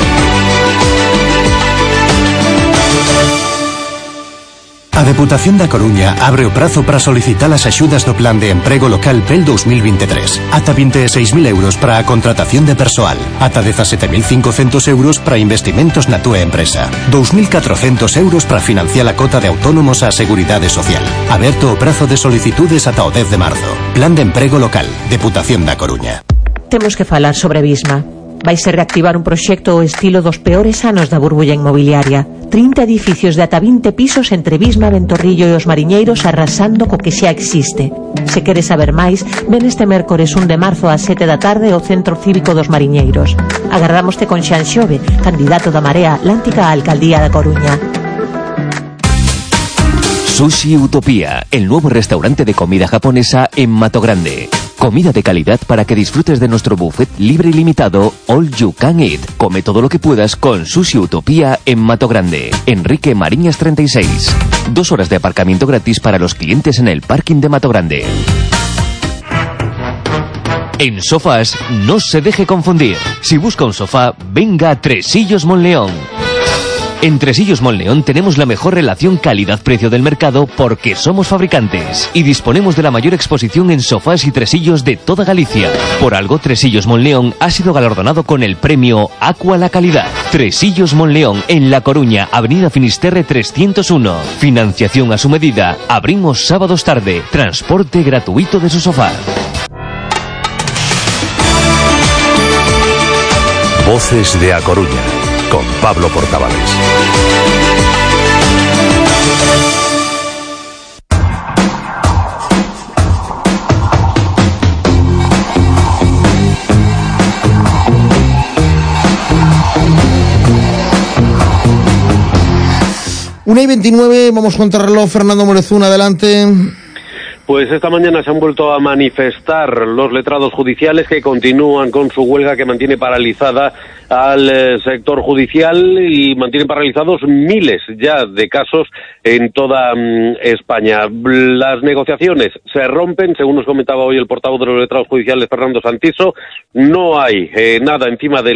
A Deputación da Coruña abre o prazo para solicitar as axudas do Plan de Emprego Local P E L dos mil veintitrés. Ata vinte e seis mil euros para a contratación de persoal. Ata dezasete mil cincocentos euros para investimentos na túa empresa. dous mil catrocentos euros para financiar a cota de autónomos á Seguridade Social. Aberto o prazo de solicitudes ata o dez de marzo. Plan de Emprego Local, Deputación da Coruña. Temos que falar sobre Visma. Vaise reactivar un proxecto ao estilo dos peores anos da burbulla inmobiliaria. trinta edificios de ata vinte pisos entre Visma, Ventorrillo e os Mariñeiros arrasando co que xa existe. Se queres saber máis, ven este mércores un de marzo ás sete da tarde ao Centro Cívico dos Mariñeiros. Agardámoste con Xan Xove, candidato da Marea Atlántica á Alcaldía da Coruña. Sushi Utopía, el nuevo restaurante de comida japonesa en Mato Grande. Comida de calidad para que disfrutes de nuestro buffet libre y limitado All You Can Eat. Come todo lo que puedas con Sushi Utopía en Mato Grande. Enrique Mariñas treinta y seis. Dos horas de aparcamiento gratis para los clientes en el parking de Mato Grande. En sofás, no se deje confundir. Si busca un sofá, venga a Tresillos Monleón. En Tresillos Monleón tenemos la mejor relación calidad-precio del mercado porque somos fabricantes y disponemos de la mayor exposición en sofás y tresillos de toda Galicia. Por algo, Tresillos Monleón ha sido galardonado con el premio Aqua la Calidad. Tresillos Monleón en La Coruña, Avenida Finisterre trescientos uno. Financiación a su medida. Abrimos sábados tarde. Transporte gratuito de su sofá. Voces de A Coruña, con Pablo Portavales. una y veintinueve, vamos a contarlo. Fernando Morezuna, adelante. Pues esta mañana se han vuelto a manifestar los letrados judiciales que continúan con su huelga que mantiene paralizada al eh, sector judicial y mantienen paralizados miles ya de casos en toda mm, España. Las negociaciones se rompen, según nos comentaba hoy el portavoz de los letrados judiciales, Fernando Santiso. No hay eh, nada encima de